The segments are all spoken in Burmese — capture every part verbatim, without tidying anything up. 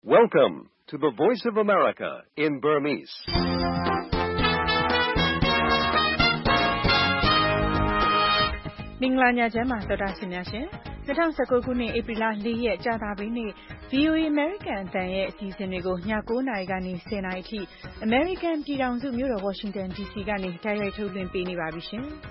Welcome to the Voice of America in Burmese. ။မင်္ဂလာညချမ်းပါသောတာရှင်များရှင်။၂၀၁၉ခုနှစ်ဧပြီလ၄ရက်ကြာသပတေးနေ့ ဗွီအိုအေ American အသံရဲ့အစီအစဉ်တွေကိုည၉နာရီကနေ၁၀နာရီအထိ American ပြည်ထောင်စုမြို့တော် Washington ဒီ စီ ကနေတိုက်ရိုက်ထုတ်လွှင့်ပေးနေပါပြီရှင်။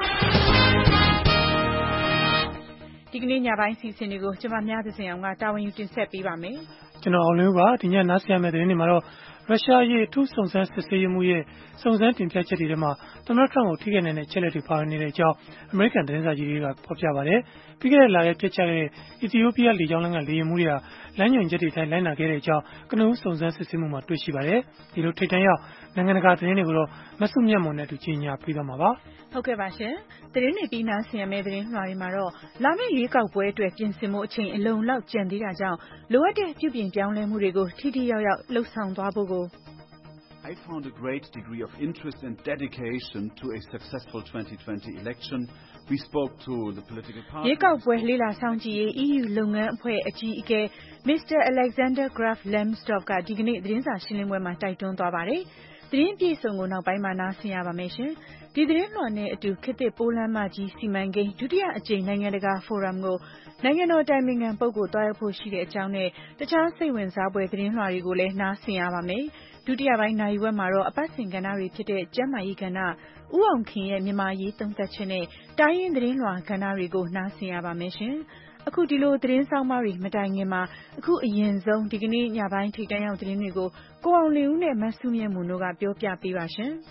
ဒီကနေ့ညပိုင်းအစီအစဉ်တွေကိုကျွန်မမြသဇင်အောင်ကတာဝန်ယူတင်ဆက်ပေးပါမယ်။ကျွန်တော်အောင်လင်းပါဒီညနားဆင်ရမယ့်သတင်းတွေမှာတော့ရုရှားရဲ့အထူးစုံစမ်းစစ်ဆေးမှုရဲ့စုံစမ်းတင်ပြချက်တွေထဲမှာသမ္မတထရမ့်ကိုထိခိုက်နိုင်တဲ့ချက်လက်တွေပါဝင်နေတဲ့အကြောင်းအမေရိကန်သတင်းစာကြီးတွေကဖော်ပြပါတယ်။ပြီးခဲ့တဲ့လရဲ့ပြစ်ချခဲ့တဲ့အီသီယိုးပီးယားလေကြောင်းလိုင်းကလေယာဉ်မှူးတွေကလမ်းညွှန်ချက်တွေတိုင်းလိုက်နာခဲ့တဲ့အကြောင်းကနဦးစုံစမ်းစစ်ဆေးမှုမှာတွေ့ရှိပါတယ်။ဒီလိုထိပ်တန်းရောက်နိုင်ငံတကာသတင်းတွေကိုတော့မဆုမြတ်မွန်နဲ့အတူကြီးညာပေးသွားမှာပါ။ဟုတ်ကဲ့ပါရှင်။သတင်းတွေပြီးနားဆင်ရမယ့်သတင်းလွှာတွေမှာတော့လာမယ့်ရွေးကောက်ပွဲအတွက်ပြင်ဆင်မှုအချိန်အလုံလောက်ကျန်သေးတာကြောင့်လိုအပ်တဲ့ပြုပြင်ပြောင်းလဲမှုတွေကိုထိထိရောက်ရောက်လှုပ်ဆောင်သွားဖို့ကို I found a great degree of interest and dedication to a successful twenty twenty election. We spoke to the political parties. ရေကောက်ပွဲလေ့လာဆောင်ကြည့်ရေး E U လုပ်ငန်းအဖွဲ့အကြီးအကဲ Mister Alexander Graf Lambsdorff ကဒီကနေ့သတင်းစာရှင်းလင်းပွဲမှာတိုက်တွန်းသွားပါတယ်။သတင်းပြေဆုံးကိုနောက်ပိုင်းမှာနားဆင်ရပါမယ်ရှင်။ဒီသတင်းလွှာနဲ့အတူခေတ်သစ်ပိုးလမ်းမကြီးစီမံကိန်းဒုတိယအကြိမ်နိုင်ငံတကာဖိုရမ်ကိုနိုင်ငံတော်တိုင်ပင်ခံပုဂ္ဂိုလ်တွားရောက်ဖို့ရှိတဲ့အကြောင်းနဲ့တခြားစိတ်ဝင်စားဖွယ်သတင်းလွှာတွေကိုလည်းနားဆင်ရပါမယ်။ဒုတိယပိုင်းနိုင်ဝက်မှာတော့အပတ်စဉ်ကဏ္ဍတွေဖြစ်တဲ့ကျန်းမာရေးကဏ္ဍဦးအောင်ခင်ရဲ့မြန်မာရေးသုံးသပ်ချက်နဲ့တိုင်းရင်းသတင်းလွှာကဏ္ဍတွေကိုနားဆင်ရပါမယ်ရှင်။အခုဒီလိုသတင်းဆောင်မတွေမတိုင်ခင်မှာအခုအရင်ဆုံးဒီကနေ့ညပိုင်းထိတန်းရောက်သတင်းတွေကိုကိုအောင်လင်းဦးနဲ့မဆုမြတ်မွန်တို့ကပြောပြပေးပါရှင်။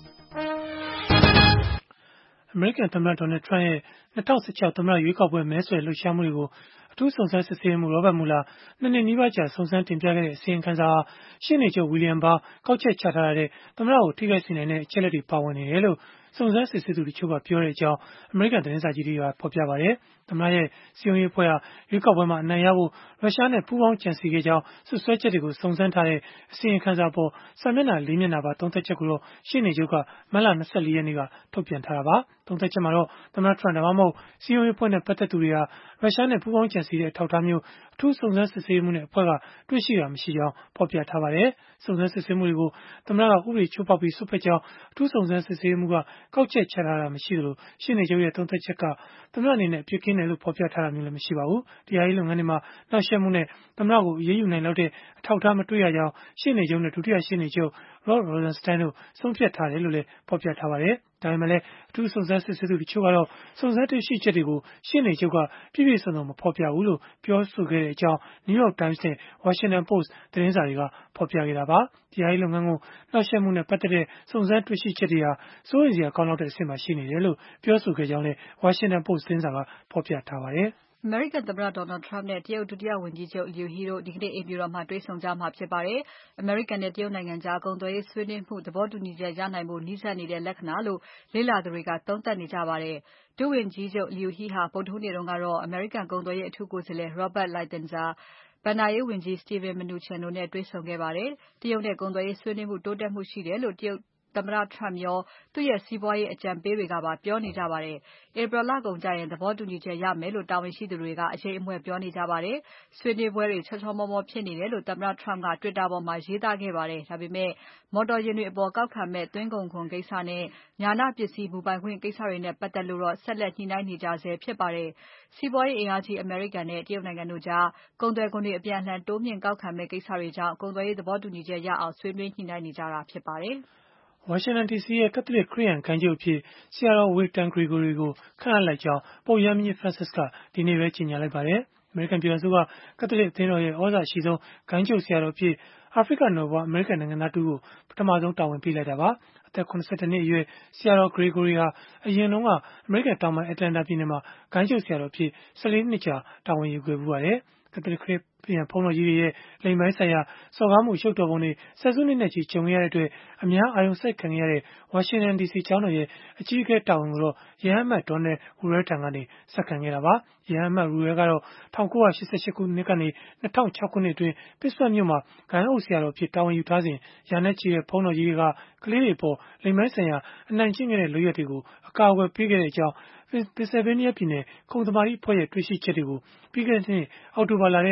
အမေရိကန်သမ္မတဒေါ်နယ်ထရမ့်ရဲ့၂၀၁၆သမ္မတရွေးကောက်ပွဲမဲဆွယ်လှုပ်ရှားမှုတွေကိုအထူးစုံစမ်းစစ်ဆေးမှုရောဘတ်မူလာနှစ်နှစ်နီးပါးကြာစုံစမ်းတင်ပြခဲ့တဲ့အစီရင်ခံစာဟာရှေ့နေချုပ်ဝီလျံဘားကောက်ချက်ချထားတဲ့သမ္မတကိုထိခိုက်စေနိုင်တဲ့အချက်လက်တွေပါဝင်နေတယ်လို့စုံစမ်းစစ်ဆေးသူတို့ကပြောတဲ့အကြောင်းအမေရိကန်သတင်းစာကြီးတွေကဖော်ပြပါတယ်။သမ္မတရဲ့စီယုံရေးအဖွဲ့ဟာရွေးကောက်ပွဲမှာအနိုင်ရဖို့ရုရှားနဲ့ပူးပေါင်းကြံစည်ခဲ့ကြောင်းစွပ်စွဲချက်တွေကိုစုံစမ်းထားတဲ့အစီရင်ခံစာပေါ်စာမျက်နှာလေးမျက်နှာပါသုံးသပ်ချက်ကိုတော့ရှေ့နေချုပ်ကမတ်လ၂၄ရက်နေ့ကထုတ်ပြန်ထားတာပါ။သုံးသပ်ချက်မှာတော့သမ္မတထရမ့်ဒါမှမဟုတ်စီယုံရေးအဖွဲ့နဲ့ပတ်သက်သူတွေဟာရုရှားနဲ့ပူးပေါင်းကြံစည်တဲ့အထောက်အထားမျိုးအထူးစုံစမ်းစစ်ဆေးမှုနဲ့အဖွဲ့ကတွေ့ရှိတာမရှိကြောင်းဖော်ပြထားပါတယ်။စုံစမ်းစစ်ဆေးမှုတွေကိုသမ္မတကဥပဒေချိုးဖောက်ပြီးစွပ်ဖက်ကြောင်းအထူးစုံစမ်းစစ်ဆေးမှုကကောက်ချက်ချထားတာမရှိသလိုရှေ့နေချုပ်ရဲ့သုံးသပ်ချက်ကသမ္မတအနေနဲ့အပြစ်ကင်းတယ်လို့ဖော်ပြထားတာမျိုးလည်းမရှိပါဘူး။တရားရေးလုပ်ငန်းတွေမှာနှောက်ယှက်မှုနဲ့သမ္မတကိုအရေးယူနိုင်လောက်တဲ့အထောက်အထားမတွေ့ရကြောင်းရှေ့နေချုပ်နဲ့ဒုတိယရှေ့နေချုပ် Rod Rosenstein တို့ဆုံးဖြတ်ထားတယ်လို့လည်းဖော်ပြထားပါတယ်။ဒါပေမဲ့လည်းအထူးစုံစမ်းစစ်ဆေးသူတချို့ကတော့စုံစမ်းတွေ့ရှိချက်တွေကိုရှေ့နေချုပ်ကပြည့်ပြည့်စုံစုံမဖော်ပြဘူးလို့ပြောဆိုခဲ့တဲ့အကြောင်း New York Times နဲ့ Washington Post သတင်းစာတွေကဖော်ပြခဲ့တာပါ။တရားရေးလုပ်ငန်းကိုနှောက်ယှက်မှုနဲ့ပတ်သက်တဲ့စုံစမ်းတွေ့ရှိချက်တွေဟာစိုးရိမ်စရာကောင်းလောက်တဲ့အဆင့်မှာရှိနေတယ်လို့ပြောဆိုခဲ့ကြောင်းလည်း Washington Post သတင်းစာကဖော်ပြထားပါတယ်။အမေရိကန်သမ္မတ Donald Trump နဲ့တရုတ်ဒုတိယဝန်ကြီးချုပ် Liu He တို့ဒီကနေ့အိမ်ဖြူတော်မှာတွေ့ဆုံကြမှာဖြစ်ပါတယ်။ အမေရိကန်နဲ့တရုတ်နိုင်ငံကြားကုန်သွယ်ရေးဆွေးနွေးမှုသဘောတူညီချက်ရနိုင်ဖို့နီးစပ်နေတဲ့လက္ခဏာလို့လေ့လာသူတွေကသုံးသပ်နေကြပါတယ်။ဒုဝန်ကြီးချုပ် Liu He ဟာဗုဒ္ဓဟူးနေ့တုန်းကတော့အမေရိကန်ကုန်သွယ်ရေးအထူးကိုယ်စားလှယ် Robert Lighthizerဘဏ္ဍာရေးဝန်ကြီး Steven Mnuchin တို့နဲ့တွေ့ဆုံခဲ့ပါတယ်။တရုတ်နဲ့ကုန်သွယ်ရေးဆွေးနွေးမှုတိုးတက်မှုရှိတယ်လို့တရုတ်သမ္မတ Trump ရောသူ့ရဲ့စီးပွားရေးအကြံပေးတွေကပါပြောနေကြပါတယ်။ April လကုန်ကျရင်သဘောတူညီချက်ရမယ်လို့တာဝန်ရှိသူတွေကအရိပ်အမြွက်ပြောနေကြပါတယ်။ဆွေးနွေးပွဲတွေချောချောမောမောဖြစ်နေတယ်လို့သမ္မတ Trump က Twitter ပေါ်မှာရေးသားခဲ့ပါတယ်။ဒါပေမဲ့မော်တော်ယာဉ်တွေအပေါ်ကောက်ခံမဲ့သွင်းကုန်ခွန်ကိစ္စနဲ့ညာဏပစ္စည်းမူပိုင်ခွင့်ကိစ္စတွေနဲ့ပတ်သက်လို့တော့ဆက်လက်ညှိနှိုင်းနေကြဆဲဖြစ်ပါတယ်။စီးပွားရေးအင်အားကြီးအမေရိကန်နဲ့တရုတ်နိုင်ငံတို့ကြားကုန်သွယ်ခွန်တွေအပြန်အလှန်တိုးမြှင့်ကောက်ခံမဲ့ကိစ္စတွေကြောင့်ကုန်သွယ်ရေးသဘောတူညီချက်ရအောင်ဆွေးနွေးညှိနှိုင်းနေကြတာဖြစ်ပါတယ်။ဝါရှင်တန်ဒီစီရဲ့ကက်သလစ်ခရစ်ယာန်ဂိုဏ်းချုပ်အဖြစ်ဆရာတော်ဝေတန်ဂရီဂိုရီကိုခန့်အပ်လိုက်ကြောင်းပုပ်ရဟန်းမင်းကြီး Francis ကဒီနေ့ပဲကြေညာလိုက်ပါတယ်။အမေရိကန်ပြည်ထောင်စုကကက်သလစ်အသင်းတော်ရဲ့ဩဇာအရှိဆုံးဂိုဏ်းချုပ်ဆရာတော်အဖြစ်အာဖရိကနွယ်ဖွားအမေရိကန်နိုင်ငံသားတဦးကိုပထမဆုံးတာဝန်ပေးလိုက်တာပါ။အသက်၇၁နှစ်အရွယ်ဆရာတော်ဂရီဂိုရီဟာအရင်တုန်းကအမေရိကန်တောင်ပိုင်း Atlanta ပြည်နယ်မှာဂိုဏ်းချုပ်ဆရာတော်အဖြစ်၁၄နှစ်ကြာတာဝန်ယူခဲ့ဖူးပါတယ်။ကက်သလစ်ခရစ်ယာန်ဘုန်းတော်ကြီးတွေရဲ့လိင်ပိုင်းဆိုင်ရာစော်ကားမှုအရှုပ်တော်ပုံတွေဆယ်စုနှစ်နဲ့ချီကြုံခဲ့ရတဲ့အတွက်အများအာရုံစိုက်ခံခဲ့ရတဲ့ဝါရှင်တန်ဒီစီကျောင်းတော်ရဲ့အကြီးအကဲတာဝန်ကိုတော့ရဟန်းအမတ် Donald Wuerl ထံကနေဆက်ခံခဲ့တာပါ။ရဟန်းအမတ် Wuerl ကတော့၁၉၈၈ခုနှစ်ကနေ၂၀၀၆ခုနှစ်အတွင်း Pittsburgh မြို့မှာဂိုဏ်းအုပ်ဆရာတော်အဖြစ်တာဝန်ယူထားစဉ်ရာနဲ့ချီတဲ့ဘုန်းတော်ကြီးတွေကကလေးတွေအပေါ်လိင်ပိုင်းဆိုင်ရာအနိုင်ကျင့်ခဲ့တဲ့လုပ်ရပ်တွေကိုအကာအကွယ်ပေးခဲ့တဲ့အကြောင်း Pennsylvania ပြည်နယ်ခုံသမာဓိအဖွဲ့ရဲ့တွေ့ရှိချက်တွေကိုပြီးခဲ့တဲ့နှစ်အောက်တိုဘာလထဲထုတ်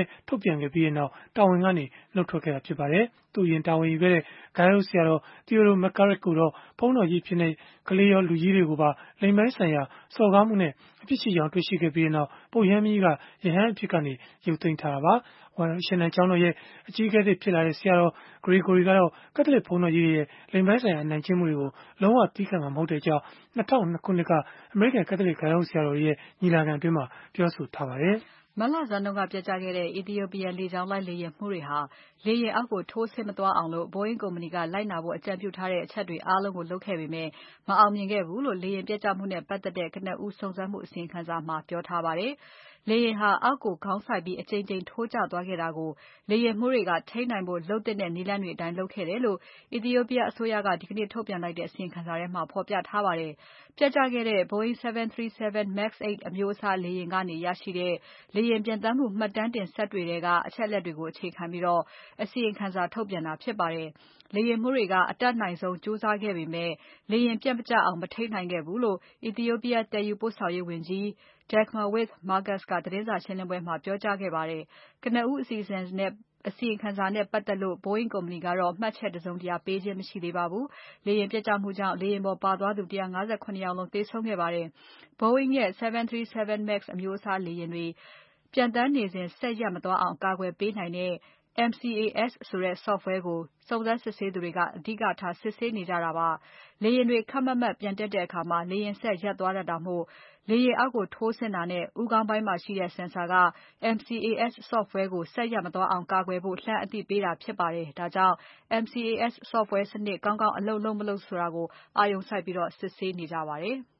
ပြန်ခဲ့ပြီးနောက်တာဝန်ကနေနှုတ်ထွက်ခဲ့တာဖြစ်ပါတယ်။သူအရင်တာဝန်ယူခဲ့တဲ့ဂိုင်းအုပ်ဆရာတော် Theodore McCarrick ကိုတော့ဘုန်းတော်ကြီးဖြစ်တဲ့ကလေးရောလူကြီးတွေကိုပါလိင်ပိုင်းဆိုင်ရာစော်ကားမှုနဲ့အပြစ်ရှိကြောင်းတွေ့ရှိခဲ့ပြီးနောက်ပုပ်ရဟန်းမင်းကြီးကယဟန်အဖြစ်ကနေရုပ်သိမ်းထားတာပါ။ဝါရှင်တန်ကျောင်းတော်ရဲ့အကြီးအကဲဖြစ်လာတဲ့ဆရာတော် Gregory ကတော့ကက်သလစ်ဘုန်းတော်ကြီးရဲ့လိင်ပိုင်းဆိုင်ရာအနိုင်ကျင့်မှုတွေကိုလုံးဝသီးခံမှာမဟုတ်တဲ့အကြောင်း၂၀၀၂ခုနှစ်ကအမေရိကန်ကက်သလစ်ဂိုင်းအုပ်ဆရာတော်ရဲ့ညီလာခံအတွင်းမှာပြောဆိုထားပါတယ်။မတ်လဆန်းတုန်းကပျက်ကျခဲ့တဲ့ Ethiopian လေကြောင်းလိုက်လေယာဉ်မှုတွေဟာလေယာဉ်အောက်ကိုထိုးဆင်းမသွားအောင်လို့ Boeing ကုမ္ပဏီကလိုက်နာဖို့အကြံပြုထားတဲ့အချက်တွေအားလုံးကိုလုပ်ခဲ့ပေမဲ့မအောင်မြင်ခဲ့ဘူးလို့လေယာဉ်ပျက်ကျမှုနဲ့ပတ်သက်တဲ့ကနဦးစုံစမ်းမှုအစီရင်ခံစာမှာပြောထားပါတယ်။လေယာဉ်ဟာအောက်ကိုခေါင်းစိုက်ပြီးအကြိမ်ကြိမ်ထိုးကျသွားခဲ့တာကိုလေယာဉ်မှူးတွေကထိန်းနိုင်ဖို့လုပ်တဲ့နည်းလမ်းတွေအတိုင်းလုပ်ခဲ့တယ်လို့ Ethiopia အစိုးရကဒီကနေ့ထုတ်ပြန်လိုက်တဲ့အစီရင်ခံစာထဲမှာဖော်ပြထားပါတယ်။ပျက်ကျခဲ့တဲ့ Boeing seven thirty-seven max eight အမျိုးအစားလေယာဉ်ကနေရရှိတဲ့လေယာဉ်ပျံသန်းမှုမှတ်တမ်းတင်စက်တွေထဲကအချက်အလက်တွေကိုအခြေခံပြီးအစီရင်ခံစာထုတ်ပြန်တာဖြစ်ပါတယ်။လေယာဉ်မှူးတွေကအတတ်နိုင်ဆုံးကြိုးစားခဲ့ပေမဲ့လေယာဉ်ပျက်မကျအောင်မထိန်းနိုင်ခဲ့ဘူးလို့ Ethiopia သယ်ယူပို့ဆောင်ရေးဝန်ကြီး Dagmawit Moges ကသတင်းစာရှင်းပွဲမှာပြောကြားခဲ့ပါတယ်။ကနဦးအစီအစဉ်နဲ့အစီရင်ခံစာနဲ့ပတ်သက်လို့ Boeing ကုမ္ပဏီကတော့မှတ်ချက်တစုံတရာပေးခြင်းမရှိသေးပါဘူး။လေယာဉ်ပျက်ကျမှုကြောင့်လေယာဉ်ပေါ်ပါသွားသူone hundred fifty-sevenယောက်လုံးသေဆုံးခဲ့ပါတယ်။ Boeing ရဲ့ seven thirty-seven max အမျိုးအစားလေယာဉ်တွေပျံသန်းနေစဉ်စက်ရပ်မသွားအောင်ကာကွယ်ပေးနိုင်တဲ့ M C A S ဆိုတဲ့ software ကိုစုံစမ်းစစ်ဆေးသူတွေကအဓိကထားစစ်ဆေးနေကြတာပါ။လေယာဉ်တွေခပ်မတ်မတ်ပျံတက်တဲ့အခါလေယာဉ်စက်ရပ်သွားတတ်တာမို့လေယာဉ်အောက်ကိုထိုးဆင်းတာနဲ့ဦးခေါင်းပိုင်းမှာရှိတဲ့ sensor က M C A S software ကိုစက်ရပ်မသွားအောင်ကာကွယ်ဖို့လှမ်းအသိပေးတာဖြစ်ပါတယ်။ဒါကြောင့် M C A S software စနစ်ကောင်းကောင်းအလုပ်လုပ်မလုပ်ဆိုတာကိုအာရုံစိုက်ပြီးစစ်ဆေးနေကြပါတယ်။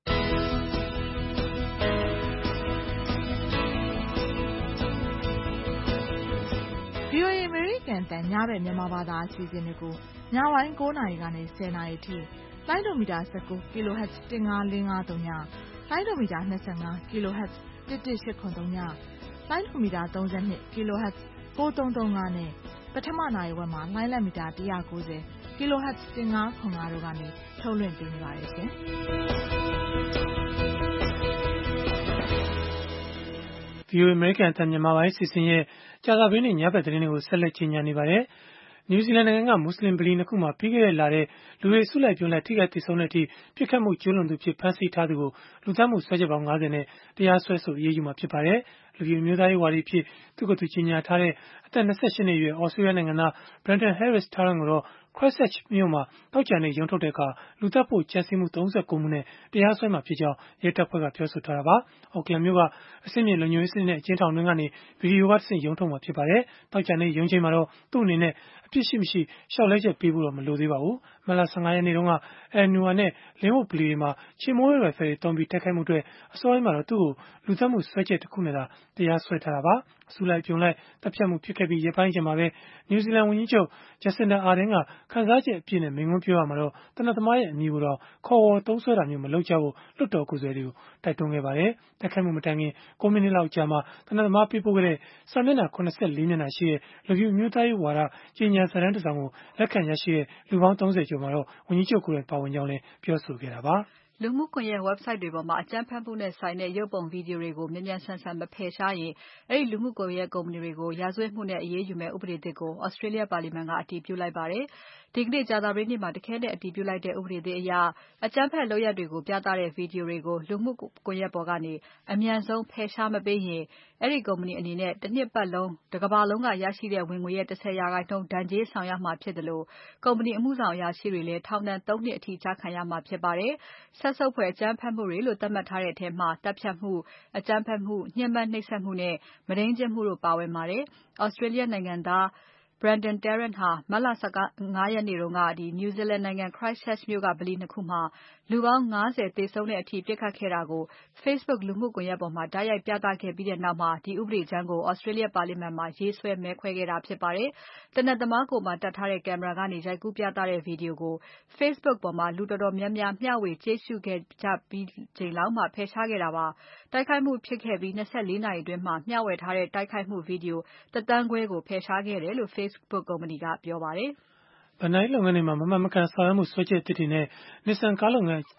VOA American တန်ညဘက်မြန်မာဘာသာအစီအစဉ်တွေကိုညပိုင်းnineနာရီကနေtenနာရီထိလိုင်းဒိုမီတာnineteen ကီလိုဟတ်ဇ်fifteen thousand five hundredသုံးညလိုင်းဒိုမီတာtwenty-fiveကီလိုဟတ်ဇ်eleven thousand eight hundredသုံးညလိုင်းဒိုမီတာthirty-twoကီလိုဟတ်ဇ်four thousand three hundred fiveနဲ့ပထမနာရီဝက်မှာလိုင်းလက်မီတာone ninetyကီလိုဟတ်ဇ်fifteen thousand five hundredတို့ကနေထုတ်လွှင့်ပေးနေပါတယ်ရှင်။ VOA American အသံမြန်မာပိုင်းစီစဉ်ရဲ့ကြာသပတေးနေ့ညဘက်သတင်းတွေကိုဆက်လက်ကြီးညာနေပါတယ်။ New Zealand နိုင်ငံကမွတ်စလင်ဗလီနှစ်ခုမှာပြီးခဲ့တဲ့လထဲလူတွေစုလိုက်ပြုံလိုက်ထိခိုက်သေဆုံးတဲ့အထိပြစ်ခတ်မှုကျူးလွန်သူဖြစ်ဖမ်းဆီးထားသူကိုလူသတ်မှုစွဲချက်ပေါင်းfiftyနဲ့တရားစွဲဆိုအရေးယူမှာဖြစ်ပါတယ်။လူမျိုးမျိုးသားရေးဝါဒီဖြစ်သူ့ကိုယ်သူကြီးညာထားတဲ့အသက်twenty-eightနှစ်အရွယ် Australia နိုင်ငံသား Brenton Harris Tarrant ကိုတော့ Christchurch မြို့မှာသောကြာနေ့ရုံးထုတ်တဲ့အခါလူသတ်ဖို့ကြံစည်မှုthirty-nineမှုနဲ့တရားစွဲမှာဖြစ်ကြောင်းရဲတပ်ဖွဲ့ကပြောဆိုထားတာပါ။ Auckland မြို့ကအဆင့်မြင့်လုံခြုံရေးစနစ်နဲ့အကျဉ်းထောင်တွင်းကနေဗီဒီယိုကတဆင့်ရုံးထုတ်မှာဖြစ်ပါတယ်။သောကြာနေ့ရုံးချိန်မှာတော့သူ့အနေနဲ့အပြစ်ရှိမရှိလျှောက်လဲချက်ပေးဖို့တော့မလိုသေးပါဘူး။မတ်လfifteenရက်နေ့တုန်းက Elanua နဲ့ Linwood ဗလီတွေမှာချေမှုန်းရေးရိုင်ဖယ်တွေသုံးပြီးတိုက်ခိုက်မှုအတွက်အစောပိုင်းမှာတော့သူ့ကိုလူသတ်မှုစွဲချက်တခုနဲ့သာတရားစွဲထားတာပါ။အစုလိုက်အပြုံလိုက်တပ်ဖြတ်မှုဖြစ်ခဲ့ပြီးရက်ပိုင်းအကြာမှာပဲ New Zealand ဝန်ကြီးချုပ် Jacinda Ardern ကခံစားချက်အပြည့်နဲ့မိန့်ခွန်းပြောရမှာတော့သေနတ်သမားရဲ့အမည်ကိုတော့ခေါ်ဝေါ်သုံးစွဲတာမျိုးမလုပ်ကြဖို့လွှတ်တော်ကိုယ်စားလှယ်တွေကိုတိုက်တွန်းခဲ့ပါတယ်။တိုက်ခိုက်မှုမတိုင်ခင်nineမိနစ်လောက်အကြာမှာသေနတ်သမားပေးပို့ခဲ့တဲ့စာမျက်နှာseventy-fourမျက်နှာရှိတဲ့လူဖြူအမျိုးသားရေးဝါဒကြေညာစာတမ်းတစောင်ကိုလက်ခံရရှိတဲ့လူပေါင်းthirtyကျော်မှာတော့ဝန်ကြီးချုပ်ကိုယ်တိုင်ပါဝင်ကြောင်းလည်းပြောဆိုခဲ့တာပါ။လူမှုကွန်ရက် website တွေပေါ်မှာအကြမ်းဖက်မှုနဲ့ဆိုင်တဲ့ရုပ်ပုံဗီဒီယိုတွေကိုမြန်မြန်ဆန်ဆန်မဖယ်ရှားရင်အဲဒီလူမှုကွန်ရက်ကုမ္ပဏီတွေကိုရာဇဝတ်မှုနဲ့အရေးယူမယ့်ဥပဒေသစ်ကို Australia ပါလီမန်ကအတည်ပြုလိုက်ပါတယ်။ဒီကနေ့ကြာသပတေးနေ့မှာတခဲနက်အတည်ပြုလိုက်တဲ့ဥပဒေသစ်အရအကြမ်းဖက်လုပ်ရပ်တွေကိုပြသတဲ့ဗီဒီယိုတွေကိုလူမှုကွန်ရက်ပေါ်ကနေအမြန်ဆုံးဖယ်ရှားမပေးရင်အဲဒီကုမ္ပဏီအနေနဲ့တနှစ်ပတ်လုံးတကမ္ဘာလုံးကရရှိတဲ့ဝင်ငွေရဲ့ten percentဒဏ်ကြေးဆောင်ရမှာဖြစ်တယ်လို့ကုမ္ပဏီအမှုဆောင်အရာရှိတွေလည်းထောင်ဒဏ်threeနှစ်အထိကျခံရမှာဖြစ်ပါတယ်။ဆက်ဆုပ်ဖွယ်အကြမ်းဖက်မှုတွေလို့သတ်မှတ်ထားတဲ့အထဲမှာတပ်ဖြတ်မှု၊အကြမ်းဖက်မှု၊ညှဉ်းပန်းနှိပ်စက်မှုနဲ့မုဒိမ်းကျင့်မှုတို့ပါဝင်ပါတယ်။ Australia နိုင်ငံသားBrenton Tarrant ဟာမတ်လfifteenရက်နေ့တုန်းက New Zealand နိုင်ငံ Christchurch မြို့ကဗလီနှစ်ခုမှာလူပေါင်းfiftyသေဆုံးတဲ့အထိပြစ်ခတ်ခဲ့တာကို Facebook လူမှုကွန်ရက်ပေါ်မှာတိုက်ရိုက်ပြသခဲ့ပြီးနောက်မှာဒီဥပဒေကြမ်းကို Australia ပါလီမန်မှာရေးဆွဲမဲခွဲခဲ့တာဖြစ်ပါတယ်။သေနတ်သမားကိုယ်မှာတပ်ထားတဲ့ကင်မရာကနေရိုက်ကူးပြသတဲ့ဗီဒီယိုကို Facebook ပေါ်မှာလူတော်တော်များများမျှဝေကြည့်ရှုခဲ့ကြပြီးချိန်လောက်မှာဖယ်ရှားခဲ့တာပါ။တိုက်ခိုက်မှုဖြစ်ခဲ့ပြီးtwenty-fourနာရီအတွင်းမှာမျှဝေထားတဲ့တိုက်ခိုက်မှုဗီဒီယိုoneသန်းခွဲကိုဖယ်ရှားခဲ့တယ်လို့ Facebook ကုမ္ပဏီကပြောပါတယ်။ဘဏ္ဍာရေးလုပ်ငန်းတွေမှာမမှန်မကန်ဆောင်ရွက်မှုစွဲချက်အသစ်တွေနဲ့ Nissan ကားလုပ်ငန်း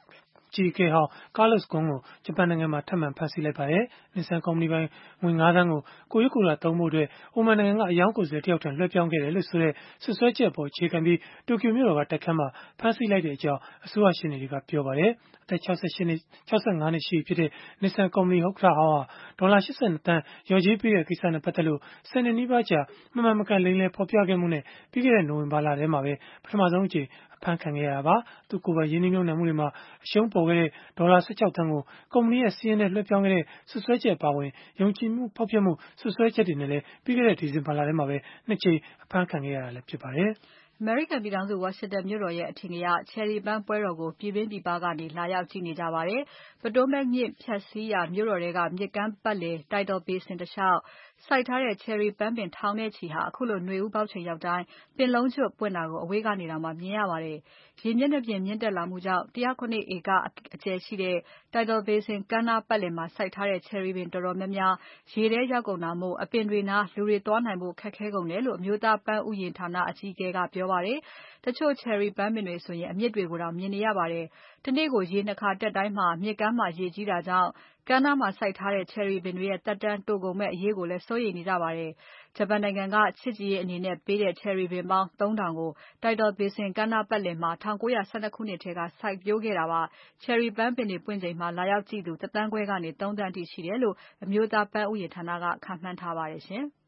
ကြီးအကဲဟောင်း Carlos Ghosn ကိုဂျပန်နိုင်ငံမှာထပ်မံဖမ်းဆီးလိုက်ပါတယ်။ Nissan ကုမ္ပဏီပိုင်ငွေ ငါးသန်းကိုကိုယ်ရေးကိုယ်တာသုံးဖို့အတွက်အိုမန်နိုင်ငံကအရောင်းကိုယ်စားလှယ်တယောက်ထံလွှဲပြောင်းခဲ့တယ်လို့ဆိုတဲ့စွပ်စွဲချက်အပေါ်အခြေခံပြီးတိုကျိုမြို့တော်ကတိုက်ခန်းမှာဖမ်းဆီးလိုက်ကြောင်းအစိုးရရှေ့နေတွေကပြောပါတယ်။အသက် ၆၅ နှစ်ရှိပြီဖြစ်တဲ့ Nissan ကုမ္ပဏီဥက္ကဋ္ဌဟောင်းဟာဒေါ်လာ ၈၂ သန်းလျော်ကြေးပေးတဲ့ကိစ္စနဲ့ပတ်သက်လို့ဆယ်နှစ်နီးပါးကြာမမှန်မကန်လိမ်လည်ဖော်ပြခဲ့မှုနဲ့ပြီးခဲ့တဲ့နိုဝင်ဘာလထဲမှာပဲပထမဆုံးအကြိမ်အဖမ်းခံခဲ့ရတာပါ။သူ့ကိုယ်ပိုင်ရင်းနှီးမြှုပ်နှံမှုတွေမှာအရှုံးပေါ်ခဲ့တဲ့ဒေါ်လာ ၁၆ သန်းကိုကုမ္ပဏီရဲ့စီးရင်ထဲလွှဲပြောင်းခဲ့တဲ့စွပ်စွဲချက်အပါအဝင်ယုံကြည်မှုဖောက်ဖျက်မှုစွပ်စွဲချက်တွေနဲ့လည်းပြီးခဲ့တဲ့ဒီဇင်ဘာလထဲမှာပဲနှစ်ကြိမ်အဖမ်းခံခဲ့ရတာလည်းဖြစ်ပါတယ်။အမေရိကန်ပြည်ထောင်စုဝါရှင်တန်မြို့တော်ရဲ့အထင်ကရ Cherry ပန်းပွဲတော်ကိုပြည်တွင်းပြည်ပကနေလာရောက်ကြည့်နေကြပါတယ်။ Potomac မြစ်ဖြတ်စီးရာမြို့တော်ထဲကမြစ်ကမ်းပတ်လည် Tidal Basin တလျှောက်စိုက်ထားတဲ့ Cherry ပန်းပင်ထောင်နဲ့ချီဟာအခုလိုနွေဦးပေါက်ချိန်ရောက်တိုင်းပင်လုံးကျွတ်ပွင့်တာကိုအဝေးကနေတောင်မှမြင်ရပါတယ်။ ရေမျက်နှာပြင်မြင့်တက်လာမှုကြောင့်၁၀၇ ဧကအကျယ်ရှိတဲ့ Tidal Basin ကမ်းနားပတ်လည်မှာစိုက်ထားတဲ့ Cherry ပင်တော်တော်များများရေထဲရောက်ကုန်တာမို့အပင်တွေနားလူတွေသွားနိုင်ဖို့ခက်ခဲကုန်တယ်လို့အမျိုးသားပန်းဥယျာဉ်ဌာနအကြီးအကဲကပြောပါတယ်။ တချို့ Cherry ပန်းပင်တွေဆိုရင်အမြစ်တွေကိုတောင်မြင်နေရပါတယ်။တနေ့ကိုရေ နှစ် ခါတက်တိုင်းမှာမြစ်ကမ်းမှာရေကြီးတာကြောင့်ကမ်းနားမှာစိုက်ထားတဲ့ Cherry ပင်တွေရဲ့သက်တမ်းတိုကုန်မယ့်အရေးကိုလည်းစိုးရိမ်နေကြပါတယ်။ဂျပန်နိုင်ငံကချစ်ကြည်ရေးအနေနဲ့ပေးတဲ့ Cherry ပင်ပေါင်း သုံးထောင်ကို Tidal Basin ကမ်းနားပတ်လည်မှာ၁၉၁၂ ခုနှစ်ထဲကစိုက်ပျိုးခဲ့တာပါ။ Cherry ပန်းပင်တွေပွင့်ချိန်မှာလာရောက်ကြည့်သူ တသန်းခွဲကနေ သုံးသန်းအထိရှိတယ်လို့အမျိုးသားပန်းဥယျာဉ်ဌာနကခန့်မှန်းထားပါတယ်ရှင်။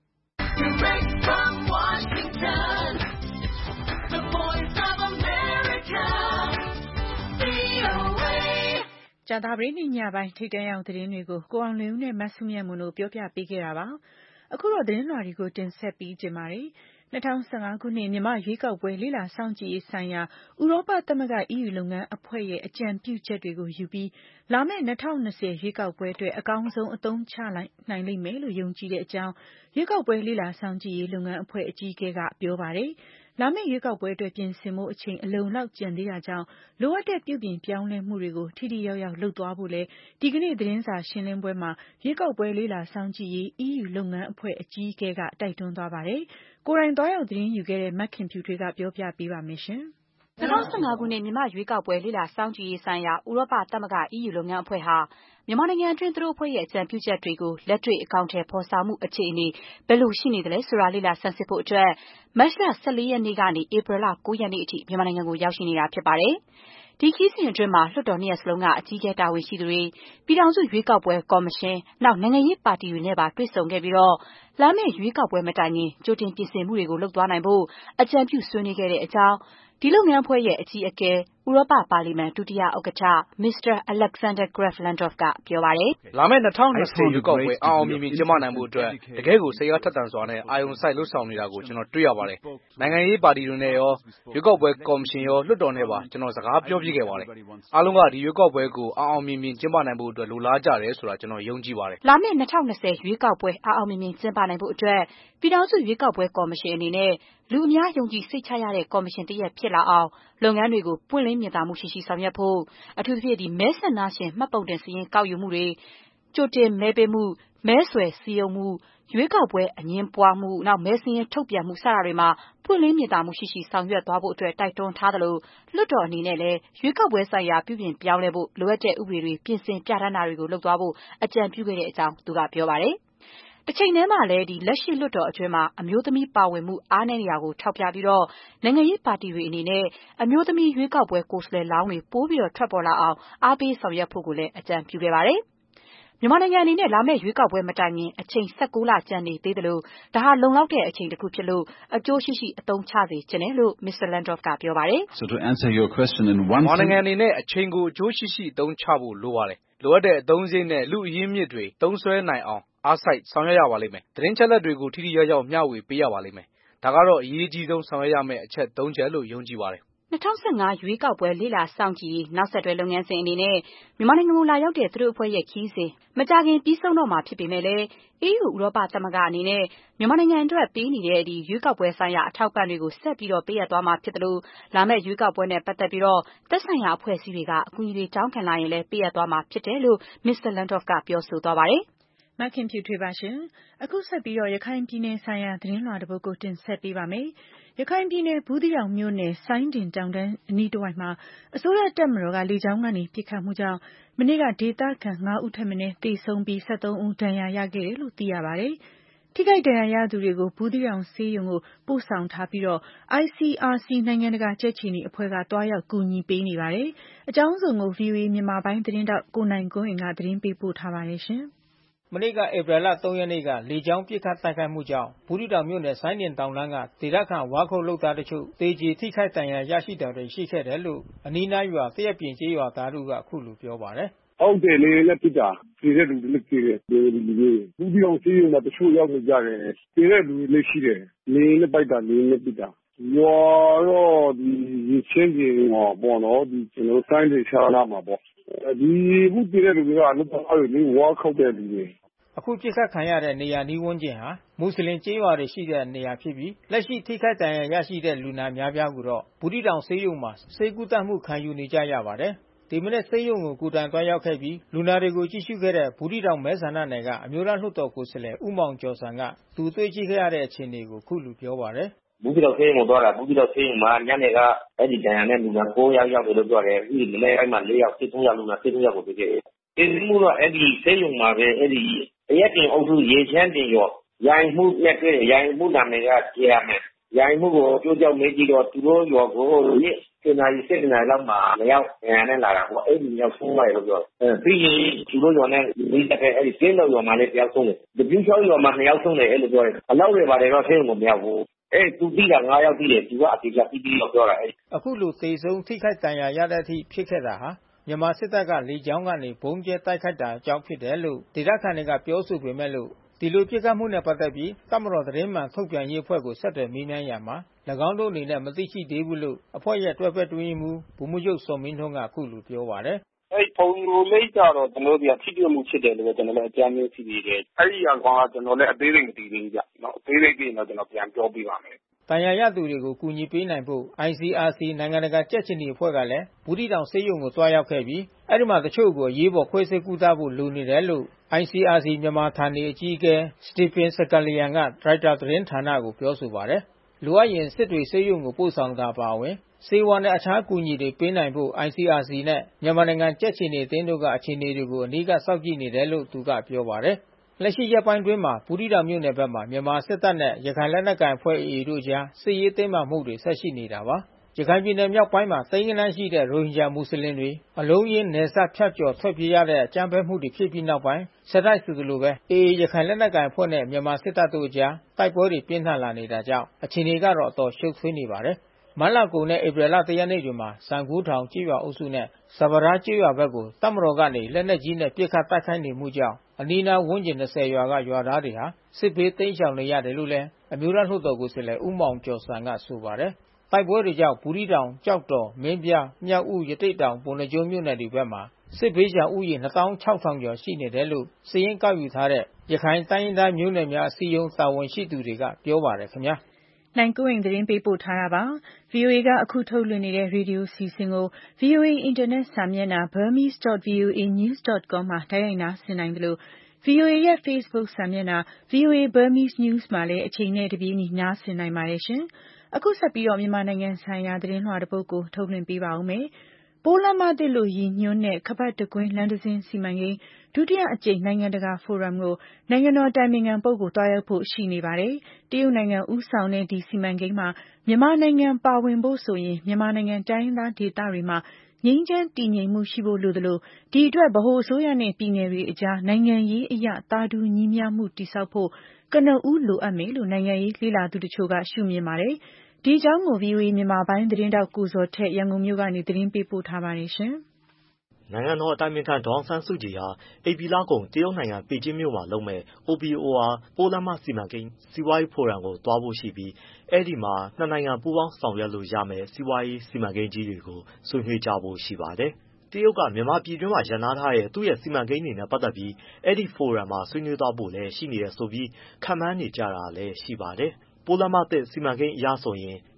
The Voice of America ကြာသပတေးနေ့ညပိုင်းထိပ်တန်းရောက်သတင်းတွေကိုကိုအောင်လွင်ဦးနဲ့မစုမြတ်မွန်တို့ပြောပြပေးခဲ့တာပါ။အခုတော့သတင်းလွှာတွေကိုတင်ဆက်ပြီးကြပါတယ်။၂၀၁၅ခုနှစ်မြန်မာ့ရွေးကောက်ပွဲလေ့လာစောင့်ကြည့်ရေးဆိုင်ရာဥရောပသမဂ္ဂ E U လုပ်ငန်းအဖွဲ့ရဲ့အကြံပြုချက်တွေကိုယူပြီးလာမယ့်၂၀၂၀ရွေးကောက်ပွဲအတွက်အကောင်းဆုံးအသုံးချနိုင်လိမ့်မယ်လို့ယုံကြည်တဲ့အကြောင်းရွေးကောက်ပွဲလေ့လာစောင့်ကြည့်ရေးလုပ်ငန်းအဖွဲ့အကြီးအကဲကပြောပါတယ်။လာမယ့်ရွေးကောက်ပွဲအတွက်ပြင်ဆင်ဖို့အချိန်အလုံလောက်ကျန်သေးတာကြောင့်လိုအပ်တဲ့ပြုပြင်ပြောင်းလဲမှုတွေကိုထိထိရောက်ရောက်လုပ်သွားဖို့လည်းဒီကနေ့သတင်းစာရှင်းလင်းပွဲမှာရွေးကောက်ပွဲလေ့လာစောင့်ကြည့်ရေး E U လုပ်ငန်းအဖွဲ့အကြီးအကဲကတိုက်တွန်းသွားပါတယ်။ကိုယ်တိုင်သွားရောက်သတင်းယူခဲ့တဲ့မခင်ဖြူထွေးကပြောပြပေးပါမယ်ရှင်။၂၀၁၅ခုနှစ်မြန်မာ့ရွေးကောက်ပွဲလေ့လာစောင့်ကြည့်ရေးဆိုင်ရာဥရောပသမဂ္ဂ E U လုပ်ငန်းအဖွဲ့ဟာမြန်မာနိုင်ငံအတွင်းသူတို့အဖွဲ့ရဲ့အကြံပြုချက်တွေကိုလက်တွေ့အကောင်အထည်ဖော်ဆောင်မှုအခြေအနေဘယ်လိုရှိနေသလဲဆိုတာလေ့လာဆန်းစစ်ဖို့အတွက်မတ်လ ၁၄ ရက်နေ့ကနေဧပြီလ ၉ ရက်နေ့အထိမြန်မာနိုင်ငံကိုရောက်ရှိနေတာဖြစ်ပါတယ်။ဒီခရီးစဉ်အတွင်းမှာလွှတ်တော်နှစ်ရပ်စလုံးကအကြီးအကဲတာဝန်ရှိသူတွေပြည်ထောင်စုရွေးကောက်ပွဲကော်မရှင်နောက်နိုင်ငံရေးပါတီတွေနဲ့ပါတွေ့ဆုံခဲ့ပြီးတော့လာမယ့်ရွေးကောက်ပွဲမတိုင်ခင်ကြိုတင်ပြင်ဆင်မှုတွေကိုလုပ်သွားနိုင်ဖို့အကြံပြုဆွေးနွေးခဲ့တဲ့အကြောင်းဒီလုပ်ငန်းအဖွဲ့ရဲ့အကြီးအကဲဥရောပပါလီမန်ဒုတိယဥက္ကဋ္ဌ Mr. Alexander Graf Lambsdorff ကပြောပါတယ်။လာမယ့်၂၀၂၀ရွေးကောက်ပွဲအောင်အောင်မြင်မြင်ကျင်းပနိုင်ဖို့အတွက်တကယ့်ကိုစိတ်အားထက်သန်စွာနဲ့အာရုံစိုက်လုပ်ဆောင်နေတာကိုကျွန်တော်တွေ့ရပါတယ်။နိုင်ငံရေးပါတီတွေနဲ့ရောရွေးကောက်ပွဲကော်မရှင်ရောလွှတ်တော်နဲ့ပါကျွန်တော်စကားပြောပြခဲ့ပါတယ်။အားလုံးကဒီရွေးကောက်ပွဲကိုအောင်အောင်မြင်မြင်ကျင်းပနိုင်ဖို့အတွက်လိုလားကြတယ်ဆိုတာကျွန်တော်ယုံကြည်ပါတယ်။လာမယ့်၂၀၂၀ရွေးကောက်ပွဲအောင်အောင်မြင်မြင်ကျင်းပနိုင်ဖို့အတွက်ပြည်ထောင်စုရွေးကောက်ပွဲကော်မရှင်အနေနဲ့လူအများယုံကြည်စိတ်ချရတဲ့ကော်မရှင်တစ်ရပ်ဖြစ်လာအောင်လုပ်ငန်းတွေကိုပွင့်လင်းမြင်သာမှုရှိရှိဆောင်ရွက်ဖို့အထူးသဖြင့်ဒီမဲဆန္ဒရှင်မှတ်ပုံတင်စာရင်းကောက်ယူမှုတွေကြိုတင်မဲပေးမှုမဲဆွယ်စည်းရုံးမှုရွေးကောက်ပွဲအငြင်းပွားမှုနောက်မဲစာရင်းထုတ်ပြန်မှုစတာတွေမှာပွင့်လင်းမြင်သာမှုရှိရှိဆောင်ရွက်သွားဖို့အတွက်တိုက်တွန်းထားသလိုလွှတ်တော်အနေနဲ့လည်းရွေးကောက်ပွဲဆိုင်ရာပြုပြင်ပြောင်းလဲဖို့လိုအပ်တဲ့ဥပဒေတွေပြင်ဆင်ပြဋ္ဌာန်းတာတွေကိုလုပ်သွားဖို့အကြံပြုခဲ့တဲ့အကြောင်းသူကပြောပါတယ်။တစ်ချိန်တည်းမှာလည်းဒီလက်ရှိလွှတ်တော်အတွင်းမှာအမျိုးသမီးပါဝင်မှုအားနည်းနေတာကိုထောက်ပြပြီးတော့နိုင်ငံရေးပါတီတွေအနေနဲ့အမျိုးသမီးရွေးကောက်ပွဲကိုယ်စားလှယ်လောင်းတွေပိုပြီးတော့ထွက်ပေါ်လာအောင်အားပေးဆောင်ရွက်ဖို့ကိုလည်းအကြံပြုခဲ့ပါတယ်။မြန်မာနိုင်ငံအနေနဲ့လာမယ့်ရွေးကောက်ပွဲမတိုင်ခင်အချိန်၁၉လကျန်နေသေးတယ်လို့ဒါဟာလုံလောက်တဲ့အချိန်တစ်ခုဖြစ်လို့အကျိုးရှိရှိအသုံးချစေချင်တယ်လို့ Mr. Lambsdorff ကပြောပါတယ်။ So to answer your question in one မြန်မာနိုင်ငံအနေနဲ့အချိန်ကိုအကျိုးရှိရှိအသုံးချဖို့လိုပါတယ်။လိုအပ်တဲ့အသုံးစရိတ်နဲ့လူအရင်းမြစ်တွေသုံးစွဲနိုင်အောင်အားစိုက်ဆောင်ရွက်ရပါလိမ့်မယ်။သတင်းချက်လက်တွေကိုထိထိရောက်ရောက်မျှဝေပေးရပါလိမ့်မယ်။ဒါကတော့အရေးကြီးဆုံးဆောင်ရွက်ရမယ့်အချက်သုံးချက်လို့ယုံကြည်ပါတယ်။၂၀၁၅ရွေးကောက်ပွဲလေ့လာစောင့်ကြည့်ရေးနောက်ဆက်တွဲလုပ်ငန်းစဉ်အနေနဲ့မြန်မာနိုင်ငံကိုလာရောက်တဲ့သူတို့အဖွဲ့ရဲ့ခရီးစဉ်မကြာခင်ပြီးဆုံးတော့မှာဖြစ်ပေမဲ့လည်း E U ဥရောပသမဂ္ဂအနေနဲ့မြန်မာနိုင်ငံအတွက်ပေးနေတဲ့ဒီရွေးကောက်ပွဲဆိုင်ရာအထောက်အပံ့တွေကိုဆက်ပြီးတော့ပေးအပ်သွားမှာဖြစ်တယ်လို့လာမယ့်ရွေးကောက်ပွဲနဲ့ပတ်သက်ပြီးတော့သက်ဆိုင်ရာအဖွဲ့အစည်းတွေကအကူအညီတွေတောင်းခံလာရင်လည်းပေးအပ်သွားမှာဖြစ်တယ်လို့ Mr. Lambsdorff ကပြောဆိုသွားပါတယ်။မခင်ဖြူထွေးပါရှင်အခုဆက်ပြီးတော့ရခိုင်ပြည်နယ်ဆိုင်ရာသတင်းလွှာတစ်ပုဒ်ကိုတင်ဆက်ပေးပါမယ်ရခိုင်ပြည်နယ်ဘူးသီးတောင်မြို့နယ်စိုင်းတင်တောင်တန်းအနီးတစ်ဝိုက်မှာအစိုးရတပ်မတော်ကလေကြောင်းကနေပစ်ခတ်မှုကြောင့်မနေ့ကဒေသခံ၅ဦးထက်မနည်းသေဆုံးပြီး၁၃ဦးဒဏ်ရာရခဲ့တယ်လို့သိရပါတယ်ထိခိုက်ဒဏ်ရာရသူတွေကိုဘူးသီးတောင်ဆေးရုံကိုပို့ဆောင်ထားပြီးတော့ I C R C နိုင်ငံတကာကြက်ခြေနီအဖွဲ့ကတွားရောက်ကူညီပေးနေပါတယ်အကြောင်းစုံကို V O A မြန်မာပိုင်းသတင်းတောက်ကိုနိုင်ကွန်းအိမ်ကသတင်းပေးပို့ထားပါတယ်ရှင်မနေ့ကဧပြီလ၃ရက်နေ့ကလေကြောင်းပစ်ခတ်တိုက်ခိုက်မှုကြောင့်ဘူးသီးတောင်မြို့နယ်စိုင်းတင်တောင်တန်းကဒေသခံဝါခုတ်လုပ်သားတချို့သေကြေထိခိုက်ဒဏ်ရာရရှိတာတွေရှိခဲ့တယ်လို့အနီးနားရွာသရက်ပြင်ကျေးရွာသားတို့ကအခုလိုပြောပါတယ်ဟုတ်တယ်လေလက်ပစ်တာပြေတဲ့လူတွေလည်းပြေတယ်ပြေတဲ့လူတွေဘူးဒီအောင်စီးရုံမှာတချို့ရောက်နေကြတယ်ပြေတဲ့လူတွေလည်းရှိတယ်နေနဲ့ပိုက်တာနေနဲ့ပစ်တာရွာတော့ဒီရချင်းကြီးဟောပေါ့နော်ဒီကျွန်တော်စိုင်းတွေချာလာမှာပေါ့ဒီဘူးပြေတဲ့လူတွေကအလုပ်သားတွေလေဝါခောက်တဲ့လူတွေအခုပြစ်ခတ်ခံရတဲ့နေရာနီးဝန်းကျင်ဟာမွတ်စလင်ကျေးရွာတွေရှိတဲ့နေရာဖြစ်ပြီးလက်ရှိထိခိုက်ဒဏ်ရာရရှိတဲ့လူနာများပြားကိုတော့ဘူးသီးတောင်ဆေးရုံမှာဆေးကုသမှုခံယူနေကြရပါတယ်ဒီမနေ့ဆေးရုံကိုကိုတိုင်တွားရောက်ခဲ့ပြီးလူနာတွေကိုကြည့်ရှုခဲ့တဲ့ဘူးသီးတောင်မဲဆန္ဒနယ်ကအမျိုးသားလွှတ်တော်ကိုယ်စားလှယ်ဦးမောင်ကျော်ဆန်ကသူတွေ့ရှိခဲ့ရတဲ့အခြေအနေကိုခုလိုပြောပါတယ်ဘူးသီးတောင်ဆေးရုံကိုသွားတာဘူးသီးတောင်ဆေးရုံမှာညနေကအဲ့ဒီဒဏ်ရာနဲ့လူနာ၉ယောက်ရောက်တယ်လို့ပြောတယ်ဒီမနေ့အဲ့မှာ၄ယောက်၁၃ယောက်လူနာ၁၃ယောက်ကိုတွေ့ခဲ့တယ်ဒီမှုတော့အဲ့ဒီဆေးရုံမှာပဲအဲ့ဒီအရက်တင်အုပ်စုရေချမ်းတင်ရောရိုင်မှုနဲ့တွေ့ရိုင်မှုနာမည်ကကျေရမယ်ရိုင်မှုကိုကြိုးကြောက်မေးကြည့်တော့သူတို့ရောကိုရစ်စင်နာရီစင်နာရီလောက်မှာမရောက်ငန်းနဲ့လာတာပေါ့အဲ့ဒီရောက်ဆုံးလိုက်လို့ပြောတယ်ပြီးရင်သူတို့ရောနဲ့ဒီတက်တဲ့အဲ့ဒီကျင်းတော်ရောမှာလည်းတယောက်ဆုံးတယ်ဒီပြူချောင်းရောမှာနှစ်ယောက်ဆုံးတယ်အဲ့လိုပြောတယ်အလောက်တွေပါတယ်တော့ဆေးရုံကိုမရောက်ဘူးအဲ့သူပြီးတာ၅ယောက်ပြီးတယ်သူကအတေချာပြီးပြီးတော့ပြောတာအဲ့အခုလိုသေဆုံးထိခိုက်ဒဏ်ရာရတဲ့အထိဖြစ်ခဲ့တာဟာမြန်မာစစ်တပ်ကလေကြောင်းကနေဘုံကျဲတိုက်ခိုက်တာကြောင့်ဖြစ်တယ်လို့ဒေသခံတွေကပြောဆိုပေမဲ့လို့ဒီလိုပြစ်ခတ်မှုနဲ့ပတ်သက်ပြီးတပ်မတော်သတင်းမှန်ထုတ်ပြန်ရေးအဖွဲ့ကိုဆက်သွယ်မေးမြန်းရမှာ၎င်းတို့အနေနဲ့မသိရှိသေးဘူးလို့အဖွဲ့ရဲ့တွဲဖက်တွင်းမှုဗိုလ်မှူးချုပ်စောမင်းထွန်းကအခုလိုပြောပါတယ်အဲ့ဖုန်းလိုလေးကြတော့ကျွန်တော်တို့ကထိတွေ့မှုဖြစ်တယ်လို့ကျွန်တော်လည်းအကြမ်းမျိုးသိနေတယ်အဲ့ဒီအကောင်ကကျွန်တော်လည်းအသေးစိတ်မသိသေးဘူးကြเนาะအသေးစိတ်ပြင်တော့ကျွန်တော်ပြန်ပြောပြပါမယ်တန်ရာရသူတွေကိုကူညီပေးနိုင်ဖို့ I C R C နိုင်ငံတကာကြက်ချင်နီအဖွဲ့ကလည်းဘူးသီးတောင်ဆေးရုံကိုတွားရောက်ခဲ့ပြီးအဲ့ဒီမှာတချို့ကိုရေးပေါ်ခွဲစိတ်ကူသဖို့လိုနေတယ်လို့ I C R C မြန်မာဌာနေအကြီးအကဲစတီဖင်စကာလီယန်ကဒရိုက်တာသတင်းဌာနကိုပြောဆိုပါတယ်လိုအပ်ရင်စစ်တွေဆေးရုံကိုပို့ဆောင်တာပါဝင်ဆေးဝါးနဲ့အခြားကူညီတွေပေးနိုင်ဖို့ I C R C နဲ့မြန်မာနိုင်ငံကြက်ချင်နီအသင်းတို့ကအခြေအနေတွေကိုအနီးကစောင့်ကြည့်နေတယ်လို့သူကပြောပါတယ်လက်ရှိရက်ပိုင်းတွင်းမှာဘူးသီးတောင်မြို့နယ်ဘက်မှာမြန်မာစစ်တပ်နဲ့ရခိုင်လက်နက်ကိုင်အဖွဲ့ A တို့ကြားစစ်ရေးတင်းမာမှုတွေဆက်ရှိနေတာပါရခိုင်ပြည်နယ်မြောက်ပိုင်းမှာသိန်းဂဏန်းရှိတဲ့ရိုဟင်ဂျာမွတ်စလင်တွေအလုံးရင်းနယ်စပ်ဖြတ်ကျော်ထွက်ပြေးရတဲ့အကြမ်းဖက်မှုတွေဖြစ်ပြီးနောက်ပိုင်းဆက်တိုက်ဆိုသလိုပဲ A ရခိုင်လက်နက်ကိုင်အဖွဲ့နဲ့မြန်မာစစ်တပ်တို့ကြားတိုက်ပွဲတွေပြင်းထန်လာနေတာကြောင့်အခြေအနေကတော့အတော်ရှုပ်ထွေးနေပါတယ်မတ်လကုန်နဲ့ဧပြီလ၁ရက်နေ့တွေမှာစံကူးထောင်ကြေးရွာအုပ်စုနဲ့စပရာကြေးရွာဘက်ကိုတပ်မတော်ကနေလက်နက်ကြီးနဲ့ပစ်ခတ်တိုက်ခိုက်နေမှုကြောင့်အနီးနားဝန်းကျင်၂၀ရွာကရွာသားတွေဟာစစ်ဘေးတိမ်းရှောင်နေရတယ်လို့လည်းအမျိုးသားလွှတ်တော်ကိုယ်စားလှယ်ဦးမောင်ကျော်ဆန်ကဆိုပါတယ်တိုက်ပွဲတွေကြောင့်ဘူးသီးတောင်ကြောက်တော်မင်းပြမြောက်ဦးရတိတ်တောင်ပုဏ္ဏားကျွန်းမြို့နယ်တွေဘက်မှာစစ်ဘေးရှောင်ဥယျာဉ်နှစ်သောင်းခြောက်ထောင်ကျော်ရှိနေတယ်လို့စာရင်းကောက်ယူထားတဲ့ရခိုင်တိုင်းရင်းသားမျိုးနွယ်များအစည်းအရုံးတာဝန်ရှိသူတွေကပြောပါတယ်ခင်ဗျာနိုင်ကိုရင်သတင်းပေးပို့ထားတာပါ V O A ကအခုထုတ်လွှင့်နေတဲ့ရေဒီယိုစီစဉ်ကို V O A အင်တာနက်စာမျက်နှာ burmese dot voa news dot com မှာတိုက်ရိုက်နားဆင်နိုင်တယ်လို့ V O A ရဲ့ Facebook စာမျက်နှာ V O A Burmese News မှာလည်းအချိန်နဲ့တပြေးညီနားဆင်နိုင်ပါတယ်ရှင်အခုဆက်ပြီးတော့မြန်မာနိုင်ငံဆိုင်ရာသတင်းလွှာတစ်ပုဒ်ကိုထုတ်လွှင့်ပေးပါဦးမယ်ပိုးလမ်းမသစ်လို့ရည်ညွှန်းတဲ့ခပတ်တကွင်းလမ်းတစ်စင်းစီမံကိန်းဒုတိယအကြိမ်နိုင်ငံတကာဖိုရမ်ကိုနိုင်ငံတော်တိုင်ပင်ခံပုဂ္ဂိုလ်တွားရောက်ဖို့ရှိနေပါတယ်။တရုတ်နိုင်ငံဦးဆောင်တဲ့ဒီစီမံကိန်းမှာမြန်မာနိုင်ငံပါဝင်ဖို့ဆိုရင်မြန်မာနိုင်ငံတိုင်းရင်းသားဒေသတွေမှာငြိမ်းချမ်းတည်ငြိမ်မှုရှိဖို့လိုသလိုဒီအတွက်ဗဟိုအစိုးရနဲ့ပြည်နယ်တွေအကြားနိုင်ငံရေးအရသာတူညီမျှမှုတည်ဆောက်ဖို့ကနဦးလိုအပ်မယ်လို့နိုင်ငံရေးလေ့လာသူတချို့ကရှုမြင်ပါတယ်။ဒီအကြောင်းကို V O A မြန်မာပိုင်းသတင်းတောက်ကိုဇော်ထက်ရန်ကုန်မြို့ကနေသတင်းပေးပို့ထားပါတယ်ရှင်။နိုင်ငံတော်အတိုင်ပင်ခံဒေါ်အောင်ဆန်းစုကြည်ဟာဧပြီလကုန်တရုတ်နိုင်ငံပေကျင်းမြို့မှာလုပ်မဲ့ O B O R ပိုးလမ်းမစီမံကိန်းစီးပွားရေးဖိုရမ်ကိုသွားဖို့ရှိပြီးအဲဒီမှာနှစ်နိုင်ငံပူးပေါင်းဆောင်ရွက်လို့ရမယ့်စီးပွားရေးစီမံကိန်းကြီးတွေကိုဆွေးနွေးကြဖို့ရှိပါတယ်။တရုတ်ကမြန်မာပြည်တွင်းမှာရန်နာထားတဲ့သူ့ရဲ့စီမံကိန်းတွေနဲ့ပတ်သက်ပြီးအဲဒီဖိုရမ်မှာဆွေးနွေးသွားဖို့လည်းရှိနေတယ်ဆိုပြီးခန့်မှန်းနေကြတာလည်းရှိပါတယ်။ပိုးလမ်းမသစ်စီမံကိန်းအရဆိုရင်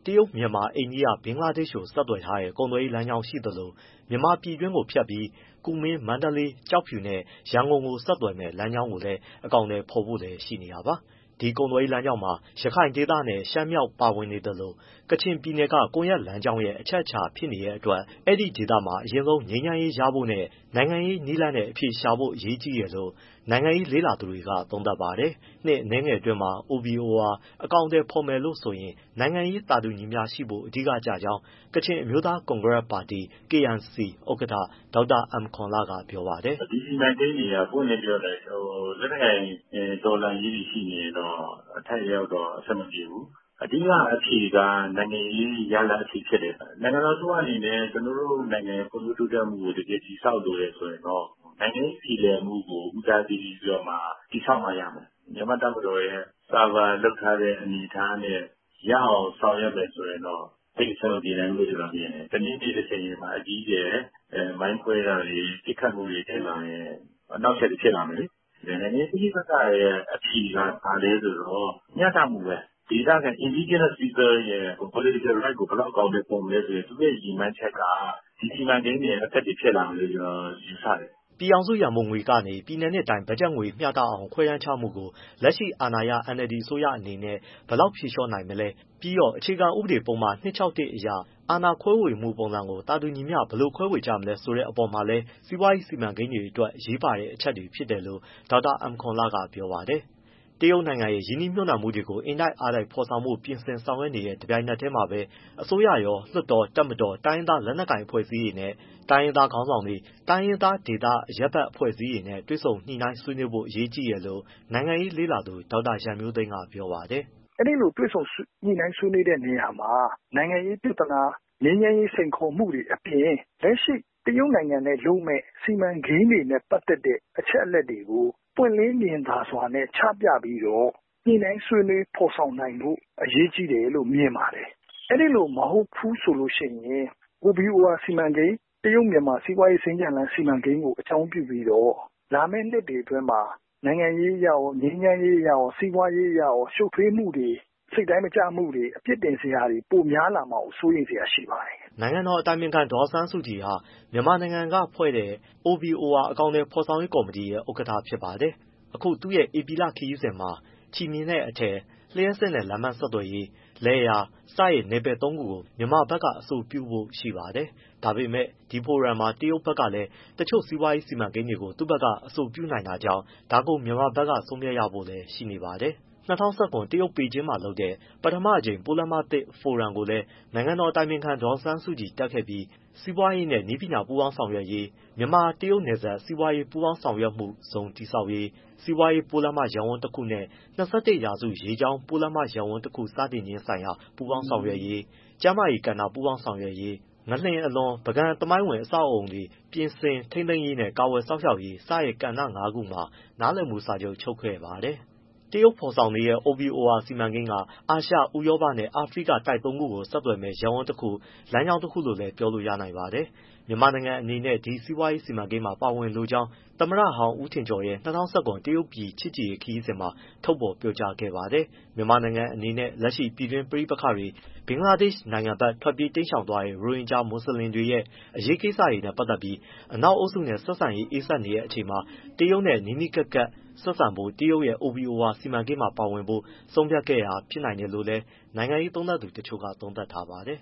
တရုတ်မြန်မာအိန္ဒိယဘင်္ဂလားဒေ့ရှ်ကိုဆက်သွယ်ထားတဲ့ကုန်သွယ်ရေးလမ်းကြောင်းရှိသလိုမြန်မာပြည်တွင်းကိုဖြတ်ပြီးကူမင်းမန္တလေးကျောက်ဖြူနဲ့ရန်ကုန်ကိုဆက်သွယ်မဲ့လမ်းကြောင်းကိုလည်းအကောင်အထည်ဖော်ဖို့လည်းရှိနေတာပါဒီကုန်သွယ်ရေးလမ်းကြောင်းမှာရခိုင်ဒေသနဲ့ရှမ်းမြောက်ပါဝင်နေတယ်လို့ကချင်ပြည်နယ်ကကွန်ရက်လမ်းကြောင်းရဲ့အချက်အချာဖြစ်နေတဲ့အတွက်အဲ့ဒီဒေသမှာအရင်ဆုံးငြိမ်းချမ်းရေးရဖို့နဲ့နိုင်ငံရေးနည်းလမ်းနဲ့အဖြေရှာဖို့အရေးကြီးတယ်လို့နိုင်ငံရေးလေ့လာသူတွေကသုံးသပ်ပါတယ်။နှစ်အနည်းငယ်အတွင်းမှာ အို ဘီ အို အာ အကောင့်တွေဖော်မယ်လို့ဆိုရင်နိုင်ငံရေးသာတူညီမျှရှိဖို့အဓိကကြကြောင်းကချင်အမျိုးသားကွန်ဂရက်ပါတီ ကေ အန် စီ ဥက္ကဋ္ဌဒေါက်တာအမ်ခွန်လကပြောပါတယ်။ဒီစီမံကိန်းတွေကပွင့်နေပြောတယ်ဟိုလက်နက်ကိုင်တော်လှန်ရေးရှိနေတော့အထက်ရောက်တော့အဆင်မပြေဘူး။အဓိကအဖြေကနိုင်ငံရေးရလဒ်အဖြေဖြစ်တယ်။နိုင်ငံတော်သူအနေနဲ့ကျွန်တော်တို့နိုင်ငံပုံစံတိုးတက်မှုကိုတကယ်တည်ဆောက်လို့ရဆိုရင်တော့နိုင်ငံရေးပြည်လည်မှုကိုဦးစားပေးပြီးတော့မှတည်ဆောက်မှရမယ်။မြန်မာတပ်မတော်ရဲ့စာဗာလောက်ထားတဲ့အနေအထားနဲ့ရအောင်ဆောင်ရွက်မယ်ဆိုရင်တော့ဒီစံတော်ပြည်နယ်လို့ကျွန်တော်မြင်တယ်။တနည်းနည်းတစ်ချိန်မှာအကြီးကျယ်အဲမိုင်းခွဲတာတွေတိခတ်မှုတွေဖြစ်လာရင်အနောက်ဆက်ဖြစ်လာမယ်လေ။နိုင်ငံရေးပြည်ပကရဲ့အဖြေကဘာလဲဆိုတော့ညှတမှုပဲ။ဒီကက indigenous people ရဲ့ political right ကိုဘယ်လောက်ကောင်းတဲ့ပုံလဲဆိုရင်သူရဲ့ရည်မှန်းချက်ကဒီစီမံကိန်းတွေအသက်တွေဖြစ်လာမယ်လို့ကျွန်တော်ယူဆတယ်ပြည်အောင်စုရန်ပုံငွေကနေပြည်နယ်နဲ့တိုင်းဘတ်ဂျက်ငွေမျှတအောင်ခွဲတမ်းချမှုကိုလက်ရှိအာဏာရ အန်အယ်လ်ဒီ အစိုးရအနေနဲ့ဘယ်လောက်ဖြေလျှော့နိုင်မလဲပြီးတော့အခြေခံဥပဒေပုံမှန်နှစ်၆၁အရအာဏာခွဲဝေမှုပုံစံကိုတာတူညီမျှဘယ်လိုခွဲဝေကြမလဲဆိုတဲ့အပေါ်မှာလဲစီးပွားရေးစီမံကိန်းတွေအတွက်ရေးပါတဲ့အချက်တွေဖြစ်တယ်လို့ဒေါက်တာအမ်ခွန်လကပြောပါတယ်တရုတ်နိုင်ငံရဲ့ယင်းနှိမ့်ညွှန်နှံမှုတွေကိုအင်တိုက်အားတိုက်ဖော်ဆောင်မှုပြင်ဆင်ဆောင်ရွက်နေတဲ့တပြိုင်နက်တည်းမှာပဲအစိုးရရောလွှတ်တော်တပ်မတော်တိုင်းရင်းသားလက်နက်ကိုင်အဖွဲ့အစည်းတွေနဲ့တိုင်းရင်းသားခေါင်းဆောင်တွေတိုင်းရင်းသားဒေသရပ်ဘက်အဖွဲ့အစည်းတွေနဲ့တွဲဆုံညှိနှိုင်းဆွေးနွေးဖို့အရေးကြီးရလို့နိုင်ငံရေးလေ့လာသူဒေါက်တာရန်မျိုးသိန်းကပြောပါတယ်အဲ့ဒီလိုတွဲဆုံညှိနှိုင်းဆွေးနွေးတဲ့နေရာမှာနိုင်ငံရေးပြဿနာငြိမ်းချမ်းရေးစိန်ခေါ်မှုတွေအပြင်လက်ရှိတရုတ်နိုင်ငံနဲ့လုံးမဲ့စီမံကိန်းတွေနဲ့ပတ်သက်တဲ့အချက်အလက်တွေကိုပွင့်လင်းမြင်သာစွာနဲ့ချပြပြီးတော့ညှိနှိုင်းဆွေးနွေးဖော်ဆောင်နိုင်ဖို့အရေးကြီးတယ်လို့မြင်ပါတယ်။အဲ့ဒီလိုမဟုတ်ဘူးဆိုလို့ရှိရင် အို ဘီ အို အာ စီမံကိန်းတရုတ်မြန်မာစီးပွားရေးစင်ကြံလန်းစီမံကိန်းကိုအကြောင်းပြုပြီးတော့လာမယ့်နှစ်တွေအတွင်းမှာနိုင်ငံရေးရအောင်ငြိမ်းချမ်းရေးရအောင်စီးပွားရေးရအောင်ရှုပ်ထွေးမှုတွေစိတ်တိုင်းမကျမှုတွေအပြစ်တင်စရာတွေပိုများလာမှာကိုစိုးရိမ်စရာရှိပါတယ်။နိုင်ငံတော်အတိုင်ပင်ခံဒေါ်အောင်ဆန်းစုကြည်ဟာမြန်မာနိုင်ငံကဖွဲ့တဲ့ အို ဘီ အို အာ အကောင့်တွေဖော်ဆောင်ရေးကော်မတီရဲ့ဥက္ကဋ္ဌဖြစ်ပါတယ်။အခုသူ့ရဲ့ဧပြီလခရီးစဉ်မှာချီမြင်တဲ့အထက်လျှက်စစ်နဲ့လမ်းမဆက်သွယ်ရေးလဲရာစတဲ့နယ်ပယ်သုံးခုကိုမြန်မာဘက်ကအဆိုပြုဖို့ရှိပါတယ်။ဒါပေမဲ့ဒီဖိုရမ်မှာတရုတ်ဘက်ကလည်းတချို့စီးပွားရေးစီမံကိန်းတွေကိုသူ့ဘက်ကအဆိုပြုနိုင်တာကြောင့်ဒါကိုမြန်မာဘက်ကဆုံးဖြတ်ရဖို့လည်းရှိနေပါတယ်။၂၀၁၇တရုတ်ပေကျင်းမှာလုပ်တဲ့ပထမအကြိမ်ပိုးလမ်းမသစ်ဖိုရမ်ကိုလည်းနိုင်ငံတော်အတိုင်ပင်ခံဒေါ်အောင်ဆန်းစုကြည်တက်ခဲ့ပြီးစီးပွားရေးနဲ့နည်းပညာပူးပေါင်းဆောင်ရွက်ရေးမြန်မာတရုတ်နယ်စပ်စီးပွားရေးပူးပေါင်းဆောင်ရွက်မှုဇုံတည်ဆောက်ရေးစီးပွားရေးပိုးလမ်းမရပ်ဝန်းတစ်ခုနဲ့၂၁ရာစုရေကြောင်းပိုးလမ်းမရပ်ဝန်းတစ်ခုစတင်ခြင်းဆိုင်ရာပူးပေါင်းဆောင်ရွက်ရေးကျန်းမာရေးကဏ္ဍပူးပေါင်းဆောင်ရွက်ရေးငလျင်အလွန်ပကံသမိုင်းဝင်အဆောက်အုံတွေပြင်ဆင်ထိန်းသိမ်းရေးနဲ့ကာဝယ်စောင့်ရှောက်ရေးစတဲ့ကဏ္ဍ၅ခုမှာနားလည်မှုစာချုပ်ချုပ်ခဲ့ပါတယ်တရုတ်ဖော်ဆောင်နေတဲ့ အို ဘီ အို အာ စီမံကိန်းကအာရှဥရောပနဲ့အာဖရိကတိုက်သုံးခုကိုဆက်သွယ်မဲ့ရပ်ဝန်းတစ်ခုလမ်းကြောင်းတစ်ခုလို့လည်းပြောလို့ရနိုင်ပါတယ်မြန်မာနိုင်ငံအနေနဲ့ဒီစီးပွားရေးစီမံကိန်းမှာပါဝင်လိုကြောင်းသမ္မတဟောင်းဦးထင်ကျော်ရဲ့၂၀၁၇တရုတ်ပြည်ချစ်ကြည်ရေးခရီးစဉ်မှာထုတ်ဖော်ပြောကြားခဲ့ပါတယ်မြန်မာနိုင်ငံအနေနဲ့လက်ရှိပြည်တွင်းပဋိပက္ခတွေဘင်္ဂလားဒေ့ရှ်နိုင်ငံဘက်ထွက်ပြေးတိမ်းရှောင်သွားတဲ့ရိုဟင်ဂျာမွတ်စလင်တွေရဲ့အရေးကိစ္စတွေနဲ့ပတ်သက်ပြီးအနောက်အုပ်စုနဲ့ဆက်ဆံရေးအေးစက်နေတဲ့အချိန်မှာတရုတ်နဲ့နီးနီးကပ်ကပ်ဆက်ဆံဖို့တရုတ်ရဲ့ အို ဘီ အို အာ စီမံကိန်းမှာပါဝင်ဖို့ဆုံးဖြတ်ခဲ့တာဖြစ်နိုင်တယ်လို့လည်းနိုင်ငံရေးသုံးသပ်သူတချို့ကသုံးသပ်ထားပါတယ်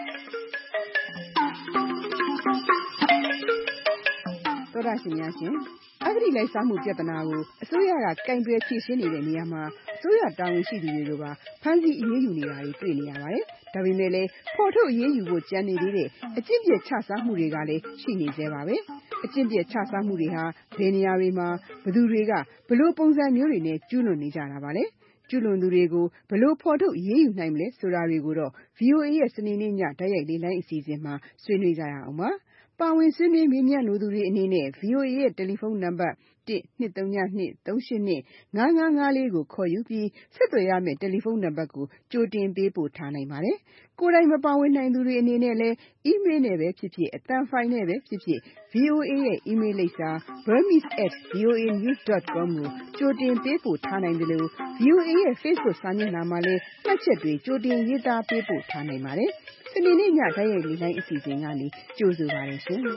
သောတာရှင်များရှင်အဂတိလိုက်စားမှုပြဿနာကိုအစိုးရကကင်တွယ်ဖြေရှင်းနေတဲ့နေရာမှာအစိုးရတာဝန်ရှိသူတွေကိုပါဖမ်းဆီးအရေးယူနေတာတွေတွေ့နေရပါတယ်။ဒါပေမဲ့လည်းဖော်ထုတ်အရေးယူဖို့ကြံနေသေးတဲ့အကျင့်ပြစ်ချစားမှုတွေကလည်းရှိနေသေးပါပဲ။အကျင့်ပြစ်ချစားမှုတွေဟာဘယ်နေရာတွေမှာဘယ်သူတွေကဘယ်လိုပုံစံမျိုးတွေနဲ့ကျူးလွန်နေကြတာပါလဲ။ကျူးလွန်သူတွေကိုဘယ်လိုဖော်ထုတ်အရေးယူနိုင်မလဲဆိုတာတွေကိုတော့ ဗွီအိုအေ ရဲ့စနေနေ့ညတိုက်ရိုက်လေ့လိုင်းအစီအစဉ်မှာဆွေးနွေးကြရအောင်ပါ။ပါဝင်ဆွေးနွေးမေးမြန်းလိုသူတွေအနေနဲ့ ဗွီအိုအေ ရဲ့တယ်လီဖုန်းနံပါတ်နှစ်သုံးညနှစ်သုံးရှစ်နှစ်ငါးငါးငါးလေးကိုခေါ်ယူပြီးဆက်သွယ်ရမယ့်တယ်လီဖုန်းနံပါတ်ကိုကြိုတင်ပေးပို့ထားနိုင်ပါတယ်။ကိုယ်တိုင်မပါဝင်နိုင်သူတွေအနေနဲ့လည်း email နဲ့ပဲဖြစ်ဖြစ်အသံဖိုင်နဲ့ပဲဖြစ်ဖြစ် ဗွီအိုအေ ရဲ့ email လိပ်စာ burmese at voa news dot com ကိုကြိုတင်ပေးပို့ထားနိုင်တယ်လို့ ဗွီအိုအေ ရဲ့ Facebook စာမျက်နှာမှာလည်းမှတ်ချက်တွေကြိုတင်ရေးသားပေးပို့ထားနိုင်ပါတယ်။စနေနေ့ညတိုက်ရိုက်လေ့လာအစီအစဉ်ကနေကြိုဆိုပါရစေ။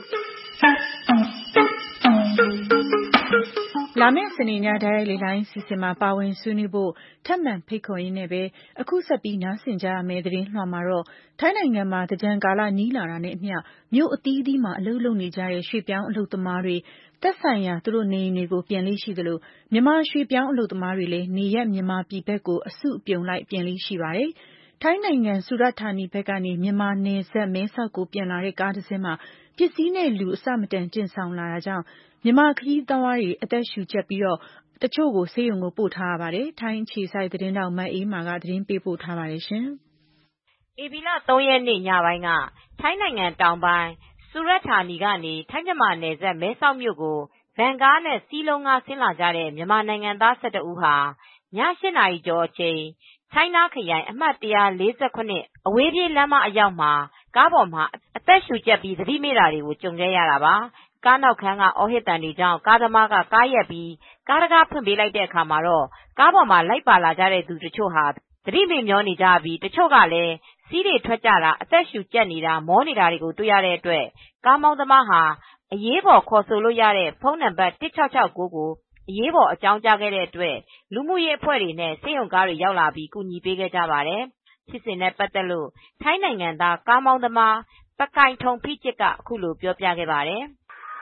လာမယ့်စနေညတိုက်ရိုက်လေ့လာစီစဉ်မှာပါဝင်ဆွေးနွေးဖို့ထပ်မံဖိတ်ခေါ်ရင်းနဲ့ပဲအခုဆက်ပြီးနားဆင်ကြရမယ့်သတင်းလွှာမှာတော့ထိုင်းနိုင်ငံမှာသင်္ကြန်ကာလနီးလာတာနဲ့အမျှမြို့အသီးသီးမှာအလုပ်လုပ်နေကြတဲ့ရွှေ့ပြောင်းအလုပ်သမားတွေသက်ဆိုင်ရာသူတို့နေအိမ်တွေကိုပြန်လေးရှိသလိုမြန်မာရွှေ့ပြောင်းအလုပ်သမားတွေလည်းနေရက်မြန်မာပြည်ဘက်ကိုအစုအပြုံလိုက်ပြန်လေးရှိပါတယ်။ထိုင်းနိုင်ငံဆူရတ်ဌာနီဘက်ကနေမြန်မာနယ်စပ်မဲဆောက်ကိုပြန်လာတဲ့ကားတစ်စင်းမှာပစ္စည်းနဲ့လူအစမတန်ကျင်ဆောင်လာတာကြောင့်မြန်မာခရီးသွားတွေအသက်ရှူကျပ်ပြီးတော့တချို့ကိုဆေးရုံကိုပို့ထားရပါတယ်။ထိုင်းအခြေစိုက်သတင်းတောက်မတ်အေးမာကသတင်းပေးပို့ထားပါတယ်ရှင်။ဧပြီလသုံးရက်နေ့ညပိုင်းကထိုင်းနိုင်ငံတောင်ပိုင်းဆူရတ်ဌာနီကနေထိုင်းမြန်မာနယ်စပ်မဲဆောက်မြို့ကိုဗန်ကားနဲ့စီးလုံးကားဆင်းလာကြတဲ့မြန်မာနိုင်ငံသား၁၁ဦးဟာည၈နာရီကျော်အချိန်ချိုင်းနားခရိုင်အမှတ်၁၄၇အဝေးပြေးလမ်းမအရောက်မှာကားပေါ်မှာအသက်ရှူကျပ်ပြီးသတိမေ့တာတွေကိုကြုံခဲ့ရတာပါ။ကားနောက်ခန်းကအော်ဟစ်တန်တွေကြောင့်ကားသမားကကားရပ်ပြီးကားတကားဖွင့်ပေးလိုက်တဲ့အခါမှာတော့ကားပေါ်မှာလိုက်ပါလာကြတဲ့သူတချို့ဟာသတိမေ့မျောနေကြပြီးတချို့ကလည်းစီးတွေထွက်ကြတာအသက်ရှူကျပ်နေတာမောနေတာတွေကိုတွေ့ရတဲ့အတွက်ကားမောင်းသမားဟာအရေးပေါ်ခေါ်ဆိုလို့ရတဲ့ဖုန်းနံပါတ်၁၆၆၉ကိုအရေးပေါ်အကြောင်းကြားခဲ့တဲ့အတွက်လူမှုရေးအဖွဲ့တွေနဲ့ဆေးရုံကားတွေရောက်လာပြီးကူညီပေးခဲ့ကြပါတယ်။ဖြစ်စဉ်နဲ့ပတ်သက်လို့ထိုင်းနိုင်ငံသားကားမောင်းသမားပကိုင်ထုံဖိကျစ်ကအခုလိုပြောပြခဲ့ပါတယ်။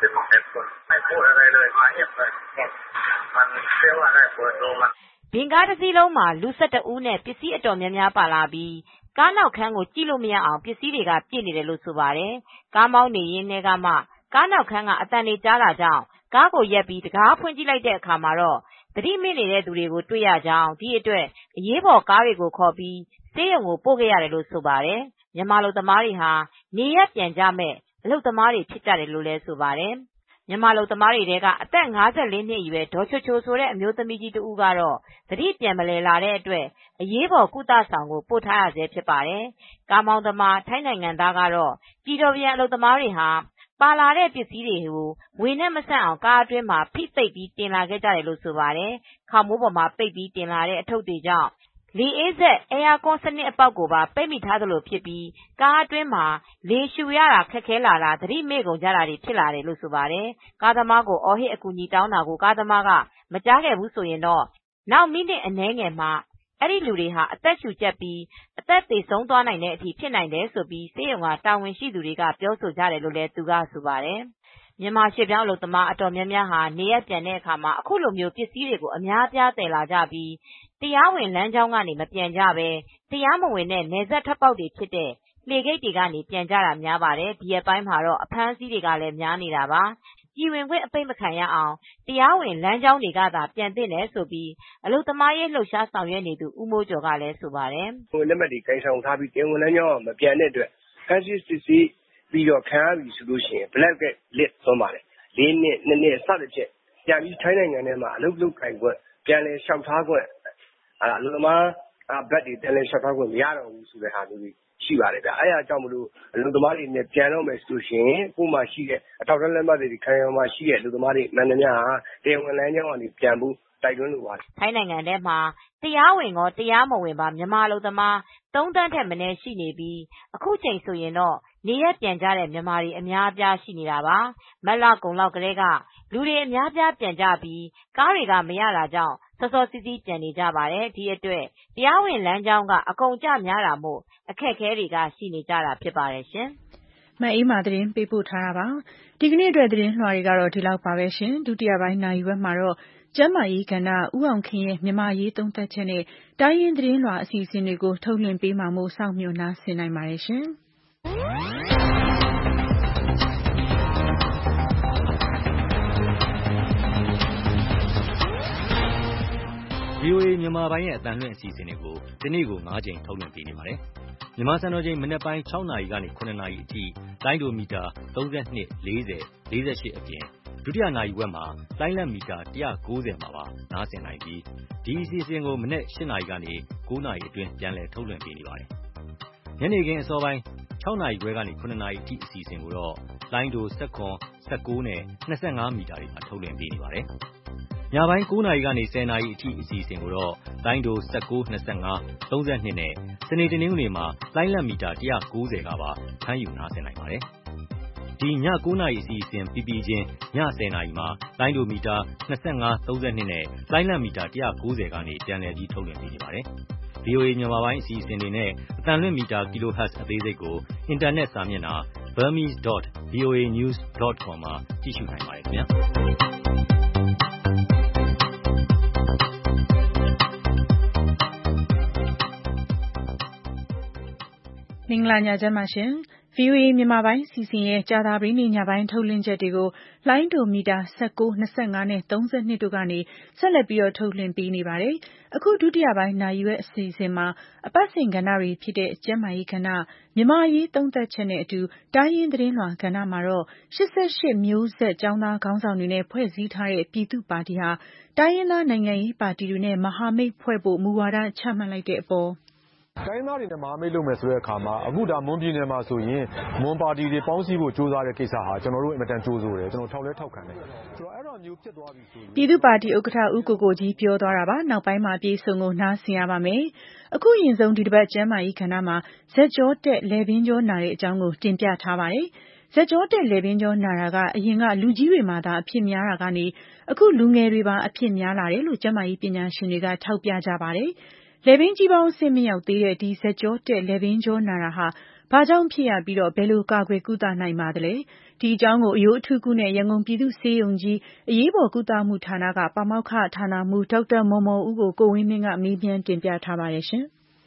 ဘင်ကားတစ်စီးလုံးမှာလူ၁၁ဦးနဲ့ပစ္စည်းအတော်များများပါလာပြီးကားနောက်ခန်းကိုကြည့်လို့မရအောင်ပစ္စည်းတွေကပြည့်နေတယ်လို့ဆိုပါတယ်။ကားမောင်းနေရင်းနဲ့ကမှကားနောက်ခန်းကအတန်တွေကြားလာကြောင်းကားကိုရပ်ပြီးတကားဖွင့်ကြည့်လိုက်တဲ့အခါမှာတော့သတိမေ့နေတဲ့သူတွေကိုတွေ့ရကြောင်းဒီအတွက်အရေးပေါ်ကားတွေကိုခေါ်ပြီးဆေးရုံကိုပို့ခဲ့ရတယ်လို့ဆိုပါတယ်။မြန်မာလူသမားတွေဟာနေရက်ပြန်ကြမဲ့အလုပ်သမားတွေဖြစ်ကြတယ်လို့လည်းဆိုပါတယ်။မြန်မာလူသမားတွေထဲကအသက်၅၄နှစ်အရွယ်ဒေါ်ချိုချိုဆိုတဲ့အမျိုးသမီးကြီးတဦးကတော့သတိပြန်မလည်လာတဲ့အတွက်အရေးပေါ်ကုသဆောင်ကိုပို့ထားရဆဲဖြစ်ပါတယ်။ကားမောင်းသမားထိုင်းနိုင်ငံသားကတော့ပြည်တော်ပြန်အလုပ်သမားတွေဟာပါလာတဲ့ပစ္စည်းတွေကိုဝေနဲ့မဆန့်အောင်ကားအတွင်းမှာဖိသိပ်ပြီးတင်လာခဲ့ကြတယ်လို့ဆိုပါတယ်။ခေါင်းမိုးပေါ်မှာပိတ်ပြီးတင်လာတဲ့အထုပ်တွေကြောင့်လေအေးစက်အဲယာကွန်စနစ်အပေါက်ကိုပါပိတ်မိထားသလိုဖြစ်ပြီးကားအတွင်းမှာလေရှူရတာခက်ခဲလာတာသတိမေ့ကုန်ကြတာတွေဖြစ်လာတယ်လို့ဆိုပါတယ်။ကားသမားကိုအော်ဟစ်အကူအညီတောင်းတာကိုကားသမားကမကြားခဲ့ဘူးဆိုရင်တော့နောက်မိနစ်အနည်းငယ်မှာအဲ့ဒီလူတွေဟာအသက်ရှူကျပ်ပြီးအသက်သေဆုံးသွားနိုင်တဲ့အထိဖြစ်နိုင်တယ်ဆိုပြီးဆေးရုံကတာဝန်ရှိသူတွေကပြောဆိုကြတယ်လို့လည်းသူကဆိုပါတယ်။မြန်မာရွှေ့ပြောင်းအလုပ်သမားအတော်များများဟာနေရက်ပြန်တဲ့အခါမှာအခုလိုမျိုးပစ္စည်းတွေကိုအများအပြားသယ်လာကြပြီးတရားဝင်လမ်းကြောင်းကနေမပြန်ကြပဲတရားမဝင်တဲ့နယ်စပ်ထွက်ပေါက်တွေဖြစ်တဲ့လှေဂိတ်တွေကနေပြန်ကြတာများပါတယ်။ဒီရက်ပိုင်းမှာတော့အဖမ်းအဆီးတွေကလည်းများနေတာပါ။ပြည်ဝင်ခွင့်အပိတ်မခံရအောင်တရားဝင်လမ်းကြောင်းတွေကသာပြန်သင့်တယ်ဆိုပြီးအလုပ်သမားရေးလှုပ်ရှားဆောင်ရွက်နေသူဦးမိုးကျော်ကလည်းဆိုပါတယ်။ဝင်လက်မှတ်တွေကိုင်ဆောင်ထားပြီးတရားဝင်လမ်းကြောင်းကမပြန်တဲ့အတွက်ဖမ်းဆီးစစ်ဆေးပြီးတော့ခံရပြီဆိုလို့ရှိရင် black list ဆုံးပါတယ်။လေးနှစ်နှစ်နှစ်စသဖြင့်ပြန်ပြီးထိုင်းနိုင်ငံထဲမှာအလုပ်လုပ်ကိုင်ခွင့်ပြန်လည်လျှောက်ထားခွင့်အလုပ်သမားဘက်တွေပြန်လည်လျှောက်ထားခွင့်မရတော့ဘူးဆိုတဲ့ဟာမျိုးရှိပါတယ်ဗျ။အဲဒါကြောင့်မလို့အလုပ်သမားတွေနဲ့ပြန်တော့မယ်ဆိုရှင်ကိုမှရှိတဲ့အထောက်အထားလက်မှတ်တွေခံရမှာရှိတဲ့အလုပ်သမားတွေမှန်သမျှဟာတရားဝင်လမ်းကြောင်းကနေပြန်ဖို့တိုက်တွန်းလိုပါတယ်။ထိုင်းနိုင်ငံထဲမှာတရားဝင်ရောတရားမဝင်ပါမြန်မာအလုပ်သမားသုံးသန်းထက်မနည်းရှိနေပြီးအခုချိန်ဆိုရင်တော့နေရက်ပြန်ကြတဲ့မြန်မာတွေအများအပြားရှိနေတာပါ။မတ်လကုန်လောက်ကလေးကလူတွေအများအပြားပြန်ကြပြီးကားတွေကမရတာကြောင့်စောစောစီးစီးပြန်နေကြပါတယ်။ဒီအတွက်တရားဝင်လမ်းကြောင်းကအကုန်ကျများတာမို့အခက်အခဲတွေကရှိနေကြတာဖြစ်ပါတယ်ရှင်။မအေးမာသတင်းပေးပို့ထားတာပါ။ဒီကနေ့အတွက်သတင်းလွှာတွေကတော့ဒီလောက်ပါပဲရှင်။ဒုတိယပိုင်းနိုင်ရွက်မှာတော့ကျမ်းမာရေးကဏ္ဍဦးအောင်ခင်ရဲ့မြန်မာရေးသုံးသပ်ချက်နဲ့တိုင်းရင်းသတင်းလွှာအစီအစဉ်တွေကိုထုတ်လွှင့်ပေးမှာမို့စောင့်မျှော်နားဆင်နိုင်ပါတယ်ရှင်။ဗဗွီအိုအေ မြန်မာပိုင်းရဲ့အသံလွှင့်အစီအစဉ်တွေကိုဒီနေ့ကို၅ကြိမ်ထုတ်လွှင့်ပေးနေပါတယ်။မြန်မာစံတော်ချိန်မနက်ပိုင်း၆နာရီကနေ၇နာရီအထိလိုင်းဒိုမီတာ၃၂ ၄၀ ၄၈အပြင်ဒုတိယနာရီဝက်မှာလိုင်းလတ်မီတာ၁၉၀မှာပါနားဆင်နိုင်ပြီးဒီအစီအစဉ်ကိုမနက်၈နာရီကနေ၉နာရီအတွင်းပြန်လည်ထုတ်လွှင့်ပေးနေပါတယ်။ညနေခင်းအစောပိုင်း၆နာရီခွဲကနေ၇နာရီအထိအစီအစဉ်ကိုတော့လိုင်းဒို၁၇ ၁၉နဲ့၂၅မီတာတွေမှာထုတ်လွှင့်ပေးနေပါတယ်။ညပိုင်း၉နာရီကနေ၁၀နာရီအထိအစီအစဉ်ကိုတော့လိုင်းဒို၁၉ ၂၅ ၃၂နဲ့စနေတနင်္ဂနွေမှာလိုင်းလတ်မီတာ၁၉၀ကပါဖမ်းယူနားဆင်နိုင်ပါတယ်။ဒီည၉နာရီအစီအစဉ်ပြီးပြီးချင်းည၁၀နာရီမှာလိုင်းဒိုမီတာ၂၅ ၃၂နဲ့လိုင်းလတ်မီတာ၁၉၀ကနေပြန်လည်ပြီးထုတ်လွှင့်ပေးနေပါတယ်။ ဗွီအိုအေ မြန်မာပိုင်းအစီအစဉ်တွေနဲ့အသံလွှင့်မီတာ kilohertz အသေးစိတ်ကိုအင်တာနက်စာမျက်နှာ burmese dot v o a news dot com မှာကြည့်ရှုနိုင်ပါတယ်ခင်ဗျာ။မင်္ဂလာညချမ်းပါရှင်။ ဗွီအိုအေမြန်မာပိုင်းအစီအစဉ်ရဲ့ကြာသပတေးနေ့ညပိုင်းထုတ်လွှင့်ချက်တွေကိုလိုင်းဒိုမီတာ၁၉ ၂၅နဲ့၃၂တို့ကနေဆက်လက်ပြီးထုတ်လွှင့်ပေးနေပါတယ်။အခုဒုတိယပိုင်းနာရီဝက်အစီအစဉ်မှာအပတ်စဉ်ကဏ္ဍတွေဖြစ်တဲ့ကျန်းမာရေးကဏ္ဍ၊မြန်မာအရေးသုံးသပ်ချက်နဲ့အတူတိုင်းရင်းသတင်းလွှာကဏ္ဍမှာတော့၈၈မျိုးဆက်ကျောင်းသားခေါင်းဆောင်တွေနဲ့ဖွဲ့စည်းထားတဲ့ပြည်သူ့ပါတီဟာတိုင်းရင်းသားနိုင်ငံရေးပါတီတွေနဲ့မဟာမိတ်ဖွဲ့ဖို့မူဝါဒချမှတ်လိုက်တဲ့အပေါ်တိုင်းသားတွေနဲ့မဟာမိတ်လုပ်မယ်ဆိုတဲ့အခါမှာအခုဒါမွန်ပြည်နယ်မှာဆိုရင်မွန်ပါတီတွေပေါင်းစည်းဖို့ကြိုးစားတဲ့ကိစ္စဟာကျွန်တော်တို့အင်မတန်ကြိုးဆိုတယ်ကျွန်တော်ထောက်လဲထောက်ခံတယ်ဆိုတော့အဲ့လိုမျိုးဖြစ်သွားပြီဆိုရင်ပြည်သူ့ပါတီဥက္ကဋ္ဌဦးကိုကိုကြီးပြောသွားတာပါနောက်ပိုင်းမှာအပြည့်အစုံကိုနားဆင်ရပါမယ်အခုရင်ဆုံးဒီတစ်ပတ်ကျမ်းမာရေးခန္ဓာမှာဇက်ကြောတက်လည်ပင်းကြောနာတဲ့အကြောင်းကိုတင်ပြထားပါတယ်ဇက်ကြောတက်လည်ပင်းကြောနာတာကအရင်ကလူကြီးတွေမှာသာအဖြစ်များတာကနေအခုလူငယ်တွေပါအဖြစ်များလာတယ်လို့ကျန်းမာရေးပညာရှင်တွေကထောက်ပြကြပါတယ်လည်ပင်းကြီးပေါင်းအဆင့်မရောက်သေးတဲ့ဒီဇက်ကြောတက်လည်ပင်းကြောနာတာဟာဘာကြောင့်ဖြစ်ရပြီးတော့ဘယ်လိုကာကွယ်ကုသနိုင်ပါသလဲဒီအကြောင်းကိုအယိုးအထူးကုနဲ့ရန်ကုန်ပြည်သူ့ဆေးရုံကြီးအရေးပေါ်ကုသမှုဌာနကပါမောက္ခဌာနမှူးဒေါက်တာမော်မော်ဦးကိုကိုဝင်းမင်းကမေးမြန်းတင်ပြထားပါတယ်ရှင်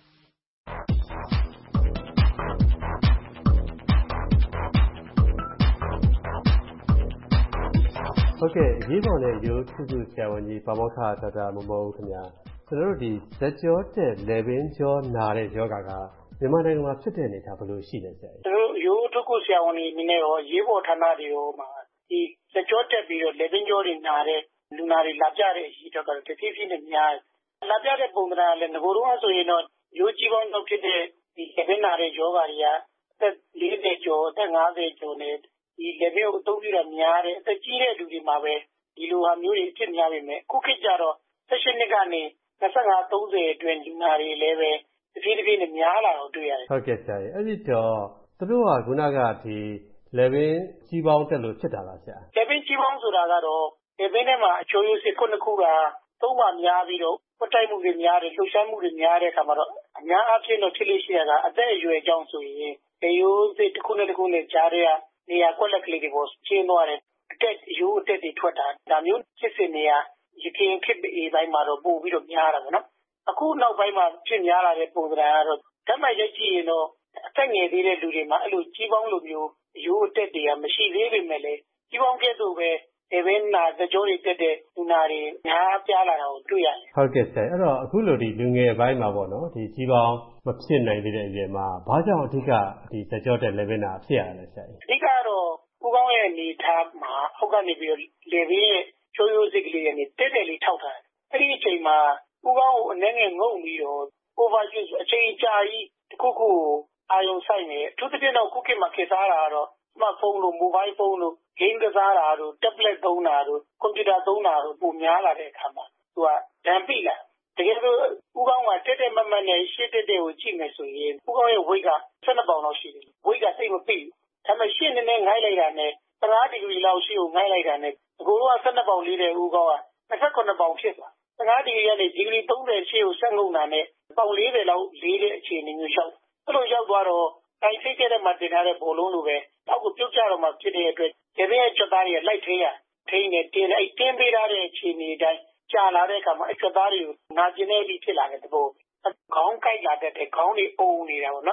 ဟုတ်ကဲ့အရေးပေါ်နဲ့အယိုးအထူးကုဆရာဝန်ကြီးပါမောက္ခဒေါက်တာမော်မော်ဦးခင်ဗျာကျွန်တော်တို့ဒီဇက်ကြောတက်လည်ပင်းကြောနာတဲ့ယောဂကမြန်မာနိုင်ငံမှာဖြစ်တဲ့အနေအထားဘယ်လိုရှိလဲဆရာကျွန်တော်ရိုးထုတ်ကိုဆရာဝန်တွေအနေနဲ့ရောရေးပေါ်ဌာနတွေရောမှာဒီဇက်ကြောတက်ပြီးတော့လည်ပင်းကြောတွေနာတဲ့လူနာတွေလာပြတဲ့အရေးတော့ကတော့တဖြည်းဖြည်းနဲ့များလာပြတဲ့ပုံစံကလည်းငကိုယ်တော့ဆိုရင်တော့ရိုးကြီးပေါင်းတော့ဖြစ်တဲ့ဒီလည်ပင်းနာတဲ့ယောဂတွေကအသက်၄၀ကျော်အသက်၅၀ကျော်နဲ့ဒီလည်ပင်းကိုအသုံးပြုတာများတယ်အသက်ကြီးတဲ့လူတွေမှာပဲဒီလိုဟာမျိုးတွေဖြစ်များပေမဲ့ခုခေတ်ကျတော့၁၈နှစ်ကနေ၂၅ ၃၀အတွင်းလူနာတွေလည်းပဲတဖြည်းဖြည်းနဲ့များလာတော့တွေ့ရတယ်ဟုတ်ကဲ့ဆရာကြီးအဲ့ဒီတော့သူတို့ကခုနကဒီလည်ပင်းကြီးပေါင်းတက်လို့ဖြစ်တာလားဆရာလည်ပင်းကြီးပေါင်းဆိုတာကတော့လည်ပင်းထဲမှာအချိုရိုးစစ်ခုနှစ်ခုကသုံးပါများပြီးတော့ပွတ်တိုက်မှုတွေများတယ်လှုပ်ရှားမှုတွေများတဲ့အခါမှာတော့အများအားဖြင့်တော့ဖြစ်လို့ရှိရတာအသက်အရွယ်ကြောင့်ဆိုရင်လေရိုးစစ်တစ်ခုနဲ့တစ်ခုနဲ့ကြားတဲ့နေရာကွက်လက်ကလေးတွေပေါ်ကျင်းသွားတယ်အတက်ရိုးအတက်တွေထွက်တာဒါမျိုးဖြစ်စဉ်နေရာရခင်ခေတ်အေးပိုင်းမှာတော့ပို့ပြီးတော့များတာပေါ့နော်အခုနောက်ပိုင်းမှာဖြစ်များလာတဲ့ပုံစံကတော့ဓာတ်မှတ်ရိုက်ကြည့်ရင်တော့အသက်ငယ်သေးတဲ့လူတွေမှာအဲ့လိုကြီးပေါင်းလိုမျိုးရိုးအတက်တွေကမရှိသေးပေမဲ့လည်းကြီးပေါင်းကဲ့သို့ပဲဒီဘင်းနာသကြောတွေတက်တဲ့လူနာတွေများပြားလာတာကိုတွေ့ရတယ်ဟုတ်ကဲ့ဆရာအဲ့တော့အခုလိုဒီလူငယ်ပိုင်းမှာပေါ့နော်ဒီကြီးပေါင်းမဖြစ်နိုင်သေးတဲ့အရွယ်မှာဘာကြောင့်အဓိကဒီသကြောတက်လည်ပင်းနာဖြစ်ရလဲဆရာအဓိကတော့ကိုကောင်းရဲ့အနေထားမှာအောက်ကနေပြီးတော့လေဘင်းရဲ့ချိုးရိုးစစ်ကလေးကနေတက်တယ်လေးထောက်ထားတယ်အဲ့ဒီအချိန်မှာကိုကောင်းကိုအနေငယ်ငုံပြီးတော့ overuse အချိန်ကြာကြီးတစ်ခုခုအာရုံစိုက်နေအထူးသဖြင့်တော့ခုခေတ်မှာခေတ်စားတာကတော့ smartphone လို့ mobile phone လို့ game ကစားတာတို့ tablet သုံးတာတို့ computer သုံးတာတို့ပုံများလာတဲ့အခါမှာသူကဒဏ်ပိလာတကယ်လို့ဦးကောင်းကတက်တက်မတ်မတ်နဲ့ရှေ့တက်တက်ကိုကြည့်မယ်ဆိုရင်ဦးကောင်းရဲ့ weight က၁၂ပေါင်လောက်ရှိတယ် weight ကသိပ်မပိဘူးဒါပေမဲ့ရှေ့နည်းနည်းငိုင်းလိုက်တာနဲ့၁၅ဒီဂရီလောက်ရှေ့ကိုငိုင်းလိုက်တာနဲ့အကိုက၁၂ပေါင်လေးတဲ့ဦးကောင်းက၂၇ပေါင်ဖြစ်သွား၁၅ဒီဂရီကနေဒီဂရီ၃၀ရှေ့ကိုဆက်ငုံတာနဲ့ပေါင်၄၀လောက်လေးတဲ့အခြေအနေမျိုးရောက်အဲ့လိုရောက်သွားတော့တိုင်ဖိတ်ခဲ့တဲ့မှာတင်ထားတဲ့ဘောလုံးလိုပဲအောက်ကိုပြုတ်ကျတော့မှဖြစ်တဲ့အတွက်ဒီဘင်းရဲ့ချက်သားတွေကလိုက်ထိရထိနေတင်းအဲ့တင်းပေးထားတဲ့အခြေအနေတိုင်းကြာလာတဲ့အခါမှာအဲ့ချက်သားတွေကိုနာကျင်နေပြီဖြစ်လာတဲ့သဘောခေါင်းကိုက်လာတဲ့ခေါင်းတွေအုံနေတာပေါ့နော်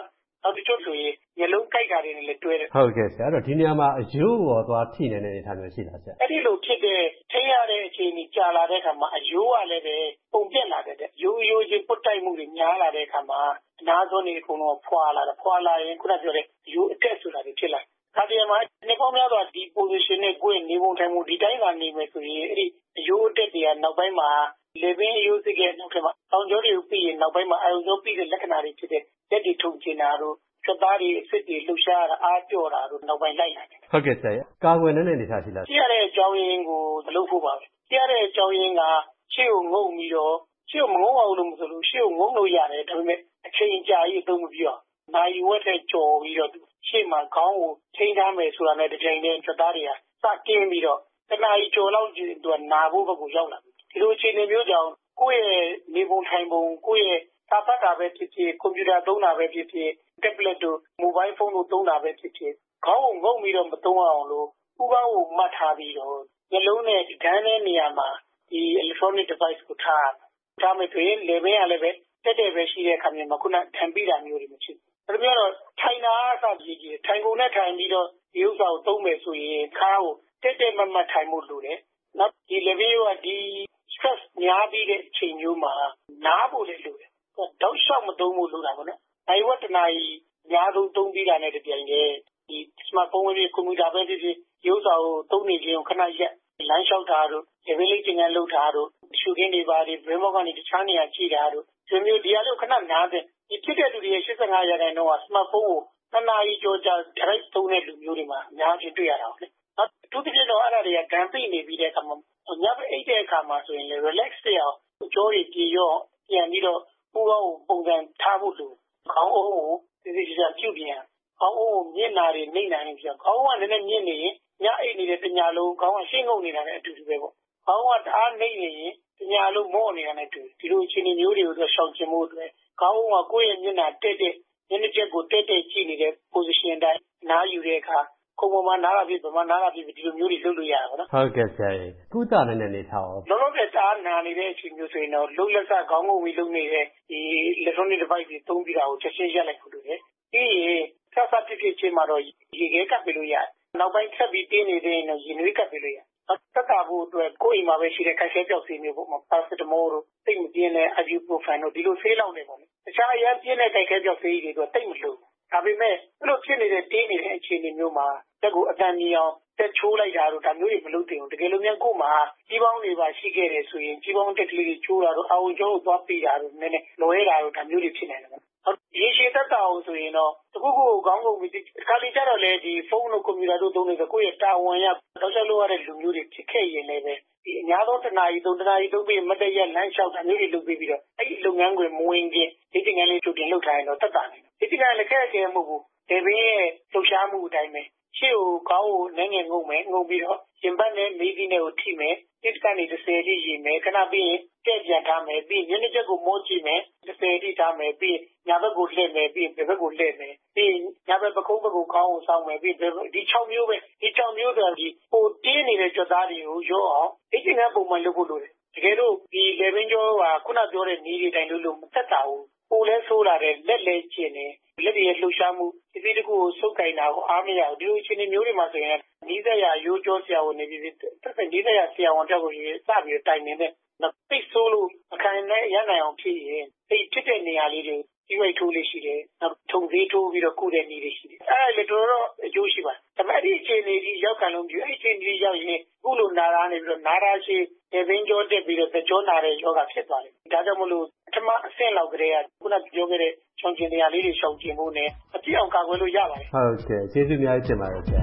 နောက်တချို့ဆိုရင်မျက်လုံးကိုက်တာတွေနဲ့လည်းတွဲတယ်ဟုတ်ကဲ့ဆရာအဲ့တော့ဒီနေရာမှာအယိုးပေါ်သွားထိနေတဲ့အနေအထားမျိုးရှိလားဆရာအဲ့ဒီလိုဖြစ်တဲ့ထိရတဲ့အခြေအနေကြာလာတဲ့အခါမှာအယိုးကလည်းပဲပုံပြက်လာတဲ့ရိုးရိုးချင်းပုတ်တိုက်မှုတွေများလာတဲ့အခါမှာအနာသွန်းတွေအကုန်လုံးဖွာလာတယ်ဖွာလာရင်ခုနပြောတဲ့အယိုးအတက်ဆိုတာတွေဖြစ်လာဒါတည်းမှာနေပေါင်းများစွာဒီ position နဲ့ကိုယ်နေပုံထိုင်မှုဒီတိုင်းသာနေမယ်ဆိုရင်အဲ့ဒီအယိုးအတက်တွေကနောက်ပိုင်းမှာလေပင်အယိုးစိတ်ကနောက်ထပ်မှာတောင်ကျောတွေကိုပြီးရင်နောက်ပိုင်းမှာအာရုံကြောပြီးတဲ့လက္ခဏာတွေဖြစ်တဲ့လက်တွေထုံချင်တာတို့ချက်သားတွေအစ်စ်တွေလှုပ်ရှားတာအားပြော့တာတို့နောက်ပိုင်းလိုက်လာတယ်ဟုတ်ကဲ့ဆရာကာကွယ်နေတဲ့အနေအထားရှိလားရှိရတဲ့အကြောင်းရင်းကိုမလုပ်ဖို့ပါပဲရှိရတဲ့အကြောင်းရင်းကရှေ့ကိုငုံပြီးတော့ရှေ့ကိုမငုံအောင်လို့မဆိုလို့ရှေ့ကိုငုံလို့ရတယ်ဒါပေမဲ့အချိန်ကြာကြီးအသုံးမပြုအောင်နိုင်ဝက်တဲ့ကြော်ပြီးတော့ရှေ့မှာခေါင်းကိုထိန်းထားမယ်ဆိုတာနဲ့တစ်ချိန်တည်းချက်သားတွေကစကင်းပြီးတော့တနားကြီးကြော်လောက်ကျသူကနာဖို့ဘက်ကိုရောက်လာဒီလိုအခြေအနေမျိုးကြောင့်ကိုယ့်ရဲ့နေပုံထိုင်ပုံကိုယ့်ရဲ့စာဖတ်တာပဲဖြစ်ဖြစ်ကွန်ပျူတာသုံးတာပဲဖြစ်ဖြစ် tablet တို့ mobile phone တို့သုံးတာပဲဖြစ်ဖြစ်ခေါင်းကိုငုံပြီးတော့မသုံးအောင်လို့ဥပန်းကိုမှတ်ထားပြီးတော့နှလုံးနဲ့ဒီကန်းတဲ့နေရာမှာဒီ electronic device ကိုထားထားမယ်ဆိုရင်လေဘင်းကလည်းပဲတက်တဲ့ပဲရှိတဲ့အခါမျိုးမှာခုနထံပြီးတာမျိုးတွေမဖြစ်ဘူးဒါပြောတော့ထိုင်တာအစကြီးကြီးထိုင်ကုန်နဲ့ထိုင်ပြီးတော့ဒီဥစ္စာကိုသုံးမယ်ဆိုရင်ခါကိုတက်တက်မမတ်ထိုင်မှုလိုတယ်နောက်ဒီလေဘင်းကဒီstress များပြီးတဲ့အချိန်မျိုးမှာနားဖို့လည်းလိုတယ်။တောက်လျှောက်မသုံးဖို့လိုတာပေါ့နော်။အဲဒီဝတ္တနာကြီးအများဆုံးသုံးပြီးတာနဲ့တပြိုင်တည်းဒီ smartphone ပဲကွန်ပျူတာပဲဖြစ်ဖြစ်ရုပ်စာကိုသုံးနေခြင်းကိုခဏရက်လမ်းလျှောက်တာတို့လေဘင်းလေးကျင်ကန်လှုပ်တာတို့ရှုခင်းတွေပါတွေဘယ်မောက်ကနေတခြားနေရာကြည့်တာတို့ဒီမျိုးဒီအလုပ်ခဏနားတဲ့ဒီဖြစ်တဲ့လူတွေရဲ့၈၅ရာခိုင်နှုန်းက smartphone ကိုနှစ်နာရီကျော်ကြာ direct သုံးတဲ့လူမျိုးတွေမှာအများကြီးတွေ့ရတာပေါ့လေ။အထူးသဖြင့်တော့အဲ့ဒါတွေကဒဏ်ပိနေပြီးတဲ့အခါမှာညဘက်အိတ်တဲ့အခါမှာဆိုရင်လေ relax ဖြစ်အောင်ကြောတွေပြေရောပြန်ပြီးတော့ပူပေါင်းပုံစံထားဖို့လိုခေါင်းအုံးကိုသိသိချာချာပြုတ်ပြန်ခေါင်းအုံးကိုမျက်နာတွေနှိမ့်နိုင်နေပြန်ခေါင်းကလည်းနည်းနည်းမြင့်နေရင်ညအိတ်နေတဲ့တညာလုံးခေါင်းကရှင်းငုံနေတာနဲ့အတူတူပဲပေါ့ခေါင်းကတအားနှိမ့်နေရင်တညာလုံးမော့နေတာနဲ့တူဒီလိုအခြေအနေမျိုးတွေကိုရှောင်ကျင်ဖို့အတွက်ခေါင်းကကိုယ့်ရဲ့မျက်နာတက်တဲ့မျက်နှာချက်ကိုတက်တက်ကြည့်နေတဲ့ position တိုင်းနားယူတဲ့အခါခုံပေါ်မှာနားလာပြီးဗမာနားလာပြီးဒီလိုမျိုးတွေလုပ်လို့ရတာပေါ့နော်ဟုတ်ကဲ့ဆရာကြီးကုသနိုင်တဲ့အနေထားရောလောလောဆယ်တားနာနေတဲ့အချိန်မျိုးဆိုရင်တော့လုံလက်စခေါင်းငုံပြီးလုပ်နေတဲ့ဒီ electronic device တွေသုံးပြီးတာကိုချက်ချင်းရက်လိုက်ဖို့လိုတယ်ပြီးရင်ဆက်ဆက်ဖြစ်ဖြစ်ချင်းမှာတော့ရေခဲကပ်ပြီးလို့ရတယ်နောက်ပိုင်းဆက်ပြီးတင်းနေတဲ့ရင်တော့ရေနွေးကပ်ပြီးလို့ရတယ်သက်သာဖို့အတွက်ကိုယ်အိမ်မှာပဲရှိတဲ့ခိုက်ခဲပြောက်ဆေးမျိုးပေါ့မှာ paracetamol တို့သိမပြင်းတဲ့ ibuprofen တို့ဒီလိုဆေးလောက်နေပေါ့လေတခြားအရင်ပြင်းတဲ့ခိုက်ခဲပြောက်ဆေးတွေတော့တိတ်မလို့ဒါပေမဲ့အဲ့လိုဖြစ်နေတဲ့တင်းနေတဲ့အခြေအနေမျိုးမှာတက်ကိုအတန်ကြီးအောင်တက်ချိုးလိုက်တာတို့ဒါမျိုးတွေမလုပ်သင့်ဘူးတကယ်လို့များကိုယ်မှာကြီးပေါင်းတွေပါရှိခဲ့တယ်ဆိုရင်ကြီးပေါင်းတက်ကလေးတွေချိုးတာတို့အာဝကြောကိုသွားပေးတာတို့နည်းနည်းလွဲတာတို့ဒါမျိုးတွေဖြစ်နေတယ်ပေါ့ရေရှည်သက်သာအောင်ဆိုရင်တော့တခုခုခေါင်းကုန်ပြီးခါလီကြတော့လေဒီဖုန်းတို့ကွန်ပျူတာတို့သုံးနေဆိုကိုယ့်ရဲ့တာဝန်ရတော့ချက်လို့ရတဲ့လူမျိုးတွေဖြစ်ခဲ့ရင်လည်းပဲဒီအများဆုံးတနာရီသုံးတနာရီသုံးပြီးမတည့်ရလမ်းလျှောက်တာမျိုးတွေလုပ်ပြီးပြီးတော့အဲ့ဒီလုပ်ငန်းခွင်မဝင်ခင်ဒီတင်ငန်းလေးချုပ်တင်လုပ်ထားရင်တော့သက်သာတယ်ဒီတင်ငန်းလည်းခဲခဲမဟုတ်ဘူးဒေဘင်းရဲ့လှုပ်ရှားမှုအတိုင်းပဲရှေ့ကိုခေါင်းကိုနည်းငယ်ငုံမယ်ငုံပြီးတော့ရင်ဘတ်နဲ့မေးပြီးနဲ့ကိုထိမယ်တစ်ကနေတစ်ဆယ်တိရေမယ်ခဏပြီးရင်တဲ့ပြန်ထားမယ်ပြီးညနေချက်ကိုမောကြည့်မယ်တစ်ဆယ်တိထားမယ်ပြီးညာဘက်ကိုလှည့်မယ်ပြီးဘယ်ဘက်ကိုလှည့်မယ်ပြီးညာဘက်ပကုံးဘက်ကိုခေါင်းကိုစောင်းမယ်ပြီးဒီ၆မျိုးပဲဒီ၆မျိုးဆိုဒီပိုတင်းနေတဲ့ကြွသားတွေကိုရောအောင်ဒီတင်ငန်းပုံမှန်လုပ်ဖို့လိုတယ်တကယ်လို့ဒီလေဘင်းကျော်ကခုနပြောတဲ့နေတွေတိုင်းလို့လို့မသက်တာဘူးပိုလဲဆိုးလာတယ်လက်လဲကျင်တယ်လက်တွေရဲ့လှုပ်ရှားမှုဒီဒီတကူကိုစုပ်ကင်တာကိုအားမရဘူးဒီလိုအခြေအနေမျိုးတွေမှာဆိုရင်နီးစပ်ရာရိုးကြောဆရာဝန်နေပြီးတက်တဲ့နီးစပ်ရာဆရာဝန်တက်ကိုရေးစပြီးတိုင်နေတဲ့နောက်ပိတ်ဆိုးလို့အခိုင်နဲ့ရနိုင်အောင်ဖြစ်ရင်အဲ့ဖြစ်တဲ့နေရာလေးတွေဒီဝိတ်ထိုးလေးရှိတယ်နောက်ထုံသေးထိုးပြီးတော့ကုတဲ့နေလေးရှိတယ်အဲ့ဒါလေတော်တော်အကျိုးရှိပါတယ်ဒါပေမဲ့အဲ့ဒီအခြေအနေကြီးရောက်ခံလို့ပြအဲ့ဒီအခြေအနေကြီးရောက်ရင်ခုလိုနာရာနေပြီးတော့နာရာရှိေဘင်းကြောတက်ပြီးတော့ကြောနာတဲ့ယောဂဖြစ်သွားတယ်ဒါကြောင့်မလို့ပထမအဆင့်လောက်ကလေးကခုနပြောခဲ့တဲ့ချောင်းကျင်တရားလေးတွေရှောင်ကျင်ဖို့နဲ့အပြည့်အောင်ကာကွယ်လို့ရပါတယ်ဟုတ်ကဲ့ကျေးဇူးများတင်ပါတယ်ဆရာ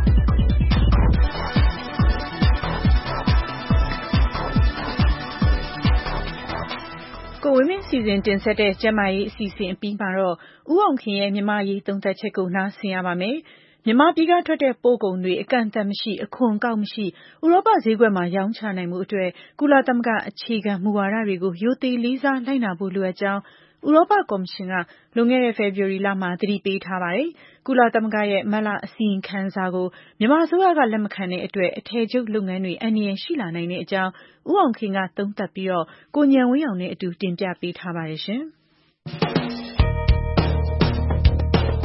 ကိုဝင်းမင်းစီစဉ်တင်ဆက်တဲ့ကျန်းမာရေးအစီအစဉ်အပြီးမှာတော့ဦးအောင်ခင်ရဲ့မြန်မာရေးသုံးသပ်ချက်ကိုနားဆင်ရပါမယ်။မြန်မာပြည်ကထွက်တဲ့ပို့ကုန်တွေအကန့်အသတ်မရှိအခွန်ကောက်မရှိဥရောပဈေးကွက်မှာရောင်းချနိုင်မှုအတွက်ကုလသမဂ္ဂအခြေခံမူဝါဒတွေကိုရိုသေလေးစားလိုက်နာဖို့လိုအပ်ကြောင်းဥရောပကော်မရှင်ကလွန်ခဲ့တဲ့ဖေဖော်ဝါရီလမှာသတိပေးထားပါတယ်။ကုလသမဂ္ဂရဲ့မတ်လအစီရင်ခံစာကိုမြန်မာအစိုးရကလက်မခံတဲ့အတွက်အထည်ချုပ်လုပ်ငန်းတွေအန္တရာယ်ရှိလာနိုင်တဲ့အကြောင်းဦးအောင်ခင်ကသုံးသပ်ပြီးတော့ကိုဉာဏ်ဝင်းအောင်နဲ့အတူတင်ပြပေးထားပါတယ်ရှင်။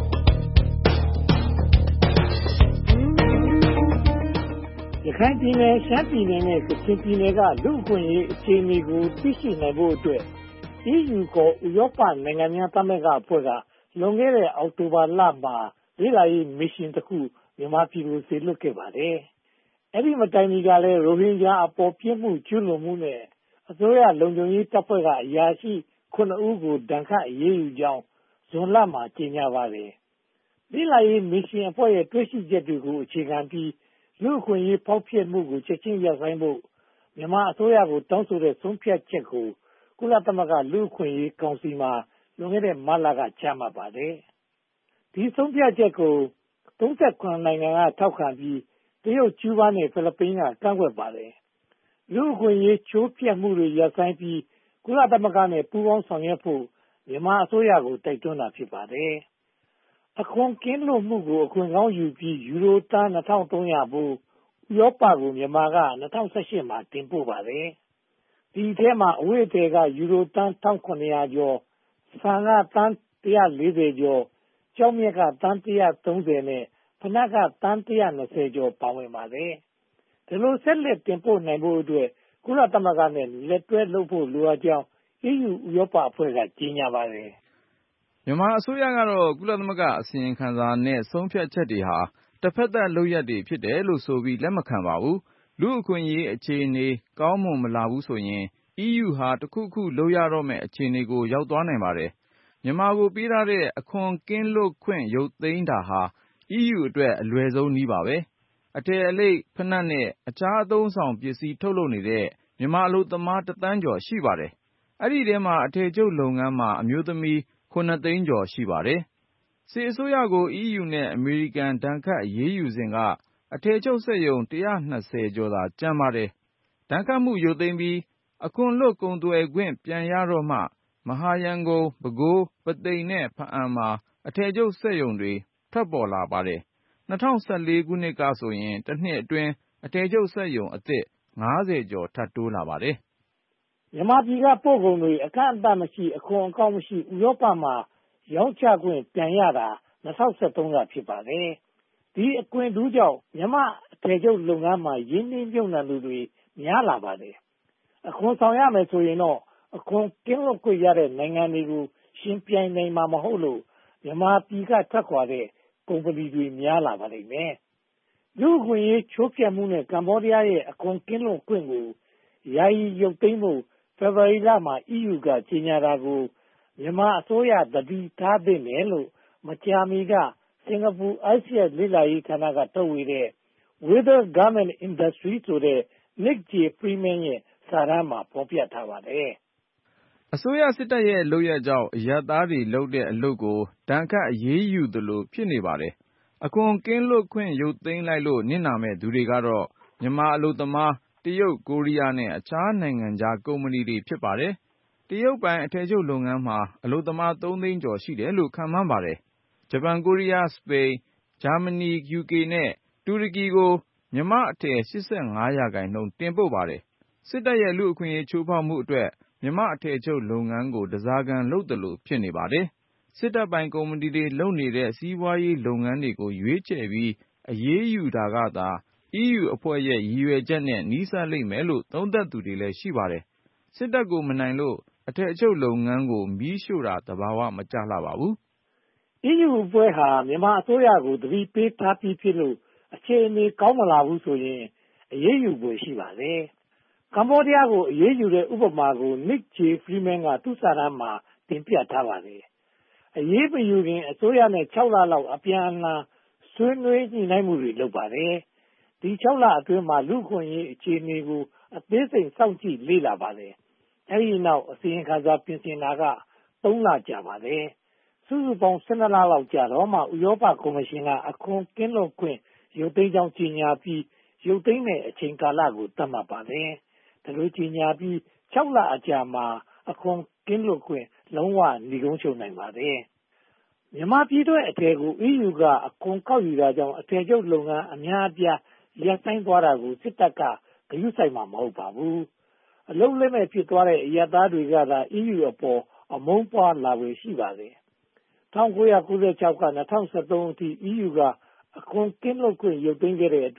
ခိုင်ပြည်နယ်၊ရှမ်းပြည်နယ်နဲ့ကချင်ပြည်နယ်ကလူ့အခွင့်အရေးအခြေအနေကိုသိရှိနိုင်ဖို့အတွက် အီးယူ ခေါ် ဥရောပနိုင်ငံများသမဂ္ဂအဖွဲ့ကလွန်ခဲ့တဲ့အောက်တိုဘာလမှာလေ့လာရေးမစ်ရှင်တခုမြန်မာပြည်ကိုစေလွှတ်ခဲ့ပါတယ်။အဲဒီမတိုင်မီကလည်းရိုဟင်ဂျာအပေါ်ပြစ်မှုကျူးလွန်မှုနဲ့အစိုးရလုံခြုံရေးတပ်ဖွဲ့ကအရာရှိခုနှစ်ဦးကိုဒဏ်ခတ်အရေးယူကြောင်းဇွန်လမှာကြေညာပါတယ်။လေ့လာရေးမစ်ရှင်အဖွဲ့ရဲ့တွေ့ရှိချက်တွေကိုအခြေခံပြီးလူ့အခွင့်အရေးဖောက်ဖျက်မှုကိုချက်ချင်းရပ်ဆိုင်းဖို့မြန်မာအစိုးရကိုတောင်းဆိုတဲ့ဆုံးဖြတ်ချက်ကိုကုလသမဂ္ဂလူ့အခွင့်အရေးကောင်စီမှာလွန်ခဲ့တဲ့မတ်လကချမှတ်ပါတယ်။ဒီဆုံးဖြတ်ချက်ကိုသုံးဆယ့်ခုနှစ်နိုင်ငံကထောက်ခံပြီးတရုတ်၊ကျူးဘားနဲ့ဖိလစ်ပိန်းကကန့်ကွက်ပါတယ်။လူ့အခွင့်အရေးချိုးဖျက်မှုတွေရပ်ဆိုင်းပြီးကုလသမဂ္ဂနဲ့ပူးပေါင်းဆောင်ရွက်ဖို့မြန်မာအစိုးရကိုတိုက်တွန်းတာဖြစ်ပါတယ်။အခွန်ကင်းလွတ်မှုကိုအခွင့်ကောင်းယူပြီးယူရိုသန်း နှစ်ထောင်သုံးရာဖိုးဥရောပကိုမြန်မာက၂၀၁၈မှာတင်ပို့ပါတယ်။ဒီအထဲမှာအဝတ်အထည်ကယူရိုသန်းတစ်ထောင်ခုနှစ်ရာကျော်၊ဆန်ကသန်းတစ်ရာလေးဆယ်ကျော်၊ကျောက်မျက်ကသန်းတစ်ရာသုံးဆယ်နဲ့ဖိနပ်ကသန်းတစ်ရာနှစ်ဆယ်ကျော်ပါဝင်ပါတယ်။ဒီလိုဆက်လက်တင်ပို့နိုင်ဖို့အတွက်ကုလသမဂ္ဂနဲ့လက်တွဲလုပ်ဖို့လိုအပ်ကြောင်းအီးယူဥရောပအဖွဲ့ကကြေညာပါတယ်။မြန်မာအစိုးရကတော့ကုလသမဂ္ဂအစီရင်ခံစာနဲ့ဆုံးဖြတ်ချက်တွေဟာတဖက်သတ်လုပ်ရပ်တွေဖြစ်တယ်လို့ဆိုပြီးလက်မခံပါဘူး။လူ့အခွင့်အရေးအခြေအနေကောင်းမွန်မလာဘူးဆိုရင်အီးယူဟာတခုခုလုပ်ရတော့မယ့်အခြေအနေကိုရောက်သွားနိုင်ပါတယ်။မြန်မာကိုပေးထားတဲ့အခွန်ကင်းလွတ်ခွင့်ရုပ်သိမ်းတာဟာအီးယူအတွက်အလွယ်ဆုံးနည်းပါပဲ။အထည်အလိပ်ဖိနပ်နဲ့အခြားအသုံးအဆောင်ပစ္စည်းထုတ်လုပ်နေတဲ့မြန်မာအလုပ်သမားတစ်သန်းကျော်ရှိပါတယ်။အဲဒီထဲမှာအထည်ချုပ်လုပ်ငန်းမှာအမျိုးသမီးခုနှစ်သိန်းကျော်ရှိပါတယ်။စစ်အစိုးရကိုအီးယူနဲ့အမေရိကန်ဒဏ်ခတ်အရေးယူစဉ်ကအထည်ချုပ်စက်ရုံတစ်ရာနှစ်ဆယ်ကျော်သာကျန်ပါတယ်။ဒဏ်ခတ်မှုရုပ်သိမ်းပြီးအခွန်လွတ်ကုန်သွယ်ခွင့်ပြန်ရတော့မှမဟာရန်ကုန်၊ပဲခူး၊ပုသိမ်နဲ့ဘားအံမှာအထည်ချုပ်စက်ရုံတွေထွက်ပေါ်လာပါတယ်။၂၀၁၄ခုနှစ်ကဆိုရင်တစ်နှစ်အတွင်းအထည်ချုပ်စက်ရုံအသစ်ငါးဆယ်ကျော်ထပ်တိုးလာပါတယ်။မြန်မာပြည်ကပို့ကုန်တွေအကန့်အသတ်မရှိအခွန်အကောက်မရှိဥရောပမှာရောင်းချခွင့်ပြန်ရတာ၂၀၁၃ကဖြစ်ပါတယ်။ဒီအခွင့်ထူးကြောင့်မြန်မာအထည်ချုပ်လုပ်ငန်းမှာရင်းနှီးမြှုပ်နှံသူတွေများလာပါတယ်။အခွန်ဆောင်ရမယ်ဆိုရင်တော့အခွန်ကင်းလွတ်ခွင့်ရတဲ့နိုင်ငံတွေကိုယှဉ်ပြိုင်နိုင်မှာမဟုတ်လို့မြန်မာပြည်ကထွက်ခွာတဲ့ကုမ္ပဏီတွေများလာပါလိမ့်မယ်။လူ့အခွင့်အရေးချိုးဖျက်မှုနဲ့ကမ္ဘောဒီးယားရဲ့အခွန်ကင်းလွတ်ခွင့်ကိုယာယီရုပ်သိမ်းဖို့ဖေဖော်ဝါရီလမှာအီးယူကကြေညာတာကိုမြန်မာအစိုးရသတိထားသင့်တယ်လို့မကြာမီကစင်ကာပူ အိုက်စီအက်စ် လေ့လာရေးဌာနကထုတ်ဝေတဲ့ Whither Garment Industry ဆိုတဲ့ Nick J. Freeman ရဲ့စာတမ်းမှာဖော်ပြထားပါတယ်။အစိုးရစစ်တပ်ရဲ့လုပ်ရပ်ကြောင့်အရပ်သားတွေလုပ်တဲ့အလုပ်ကိုဒဏ်ခတ်အရေးယူသလိုဖြစ်နေပါတယ်။အခွန်ကင်းလွတ်ခွင့်ရုပ်သိမ်းလိုက်လို့နစ်နာမဲ့သူတွေကတော့မြန်မာအလုပ်သမား၊တရုတ်၊ကိုရီးယားနဲ့အခြားနိုင်ငံခြားကုမ္ပဏီတွေဖြစ်ပါတယ်။တရုတ်ပိုင်အထည်ချုပ်လုပ်ငန်းမှာအလုပ်သမားသုံးသိန်းကျော်ရှိတယ်လို့ခန့်မှန်းပါတယ်။ဂျပန်၊ကိုရီးယား၊စပိန်၊ဂျာမနီ၊ယူကေနဲ့တူရကီကိုမြန်မာ့အထည်၈၅ရာခိုင်နှုန်းတင်ပို့ပါတယ်။စစ်တပ်ရဲ့လူ့အခွင့်အရေးချိုးဖောက်မှုအတွက်မြန်မာ့အထည်ချုပ်လုပ်ငန်းကိုဓားစာခံလုပ်သလိုဖြစ်နေပါတယ်။စစ်တပ်ပိုင်ကုမ္ပဏီတွေလုပ်နေတဲ့စီးပွားရေးလုပ်ငန်းတွေကိုရွေးချယ်ပြီးအရေးယူတာကသာအီးယူအဖွဲ့ရဲ့ရည်ရွယ်ချက်နဲ့နီးစပ်လိမ့်မယ်လို့သုံးသပ်သူတွေလည်းရှိပါတယ်။စစ်တပ်ကိုမနိုင်လို့အထည်ချုပ်လုပ်ငန်းကိုမီးရှို့တာသဘာဝမကျလှပါဘူး။အီးယူအဖွဲ့ဟာမြန်မာအစိုးရကိုသတိပေးထားပြီးဖြစ်လို့အခြေအနေကောင်းမလာဘူးဆိုရင်အရေးယူဖွယ်ရှိပါတယ်။ကမ္ဘောဒီးယားကိုအရေးယူတဲ့ဥပမာကို Nick J. Freeman ကသူ့စာတမ်းမှာတင်ပြထားပါတယ်။အရေးမယူခင်အစိုးရနဲ့ခြောက်လလောက်အပြန်အလှန်ဆွေးနွေးညှိနှိုင်းမှုတွေလုပ်ပါတယ်။ဒီခြောက်လအတွင်းမှာလူ့အခွင့်အရေးအခြေအနေကိုအသေးစိတ်စောင့်ကြည့်လေ့လာပါတယ်။အဲဒီနောက်အစီရင်ခံစာပြင်ဆင်တာကသုံးလကြာပါတယ်။စုစုပေါင်း၁၂လလောက်ကြာတော့မှဥရောပကော်မရှင်ကအခွန်ကင်းလွတ်ခွင့်ရုပ်သိမ်းကြောင်းကြေညာပြီးရုပ်သိမ်းတဲ့အချိန်ကာလကိုသတ်မှတ်ပါတယ်။ဒါလိုကြေညာပြီးခြောက်လအကြာမှာအခွန်ကင်းလွတ်ခွင့်လုံးဝနိဂုံးချုပ်နိုင်ပါတယ်။မြန်မာပြည်တွင်းအထည်ကိုအီးယူကအခွန်ကောက်ယူတာကြောင့်အထည်ချုပ်လုပ်ငန်းအများအပြားရပ်ဆိုင်းသွားတာကိုစစ်တပ်ကဂရုစိုက်မှာမဟုတ်ပါဘူး။အလုပ်လက်မဲ့ဖြစ်သွားတဲ့အရပ်သားတွေကသာအီးယူအပေါ်အမုန်းပွားလာွယ်ရှိပါတယ်။၁၉၉၆က၂၀၁၃အထိအီးယူကအခွန်ကင်းလွတ်ခွင့်ရုပ်သိမ်းခဲ့တဲ့အတွက်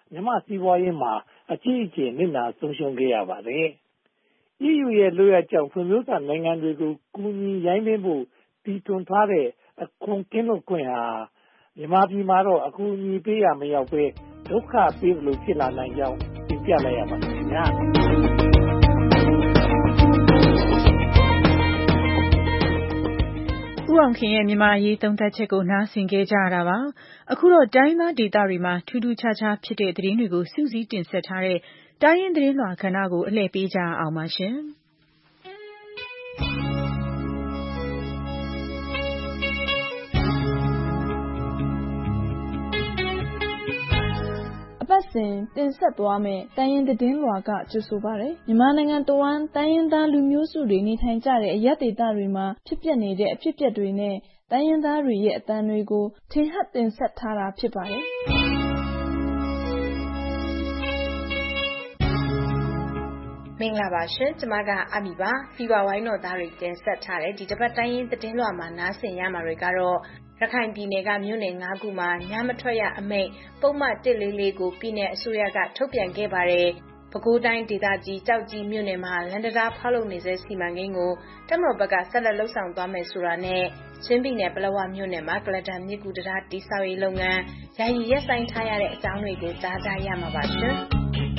မြန်မာ့စီးပွားရေးမှာအကြီးအကျယ်နစ်နာဆုံးရှုံးခဲ့ရပါတယ်။ အီးယူ ရဲ့လုပ်ရပ်ကြောင့်ဖွံ့ဖြိုးစနိုင်ငံတွေကိုကူညီရိုင်းပင်းဖို့တီထွင်ထားတဲ့အခွန်ကင်းလွတ်ခွင့်ဟာမြန်မာပြည်မှာတော့အကူအညီပေးရမရောက်ဘဲဒုက္ခပေးလို့ဖြစ်လာနိုင်ကြောင်းတင်ပြလိုက်ရပါတယ်ခင်ဗျာဦးအောင်ခင်ရဲ့မြန်မာရေးသုံးသပ်ချက်ကိုနားဆင်ခဲ့ကြရတာပါအခုတော့တိုင်းသားဒေသတွေမှာထူးထူးခြားခြားဖြစ်တဲ့သတင်းတွေကိုစူးစီးတင်ဆက်ထားတဲ့တိုင်းရင်းသတင်းလွှာကဏ္ဍကိုအလှည့်ပေးကြအောင်ပါရှင်ပတ်စဉ်တင်ဆက်သွားမယ်တိုင်းရင်းသတင်းလွှာကကြိုဆိုပါရယ်မြန်မာနိုင်ငံတဝန်းတိုင်းရင်းသားလူမျိုးစုတွေနေထိုင်ကြတဲ့အရပ်ဒေသတွေမှာဖြစ်ပျက်နေတဲ့အဖြစ်အပျက်တွေနဲ့တိုင်းရင်းသားတွေရဲ့အသံတွေကိုထင်ဟပ်တင်ဆက်ထားတာဖြစ်ပါတယ်မင်္ဂလာပါရှင်ကျမကအမီပါဖီပါဝိုင်းတော်သားတွေတင်ဆက်ထားတဲ့ဒီတစ်ပတ်တိုင်းရင်းသတင်းလွှာမှာနားဆင်ရမှာတွေကတော့ရခိုင်ပြည်နယ်ကမြို့နယ်၅ခုမှာညမထွက်ရအမိန့်ပုံမှန်တစ်လေးလေးကိုပြည်နယ်အစိုးရကထုတ်ပြန်ခဲ့ပါတယ်။ပဲခူးတိုင်းဒေသကြီးကြောက်ကြီးမြို့နယ်မှာလန်ဒတာဖောက်လုပ်နေစေစီမံကိန်းကိုတပ်မတော်ဘက်ကဆက်လက်လှုပ်ဆောင်သွားမယ်ဆိုတာနဲ့ချင်းပြည်နယ်ပလောဝမြို့နယ်မှာကလဒန်မြစ်ကူတံတားတိစောက်ရေးလုပ်ငန်းယာယီရပ်ဆိုင်းထားရတဲ့အကြောင်းတွေကိုကြားကြရမှာပါရှင်။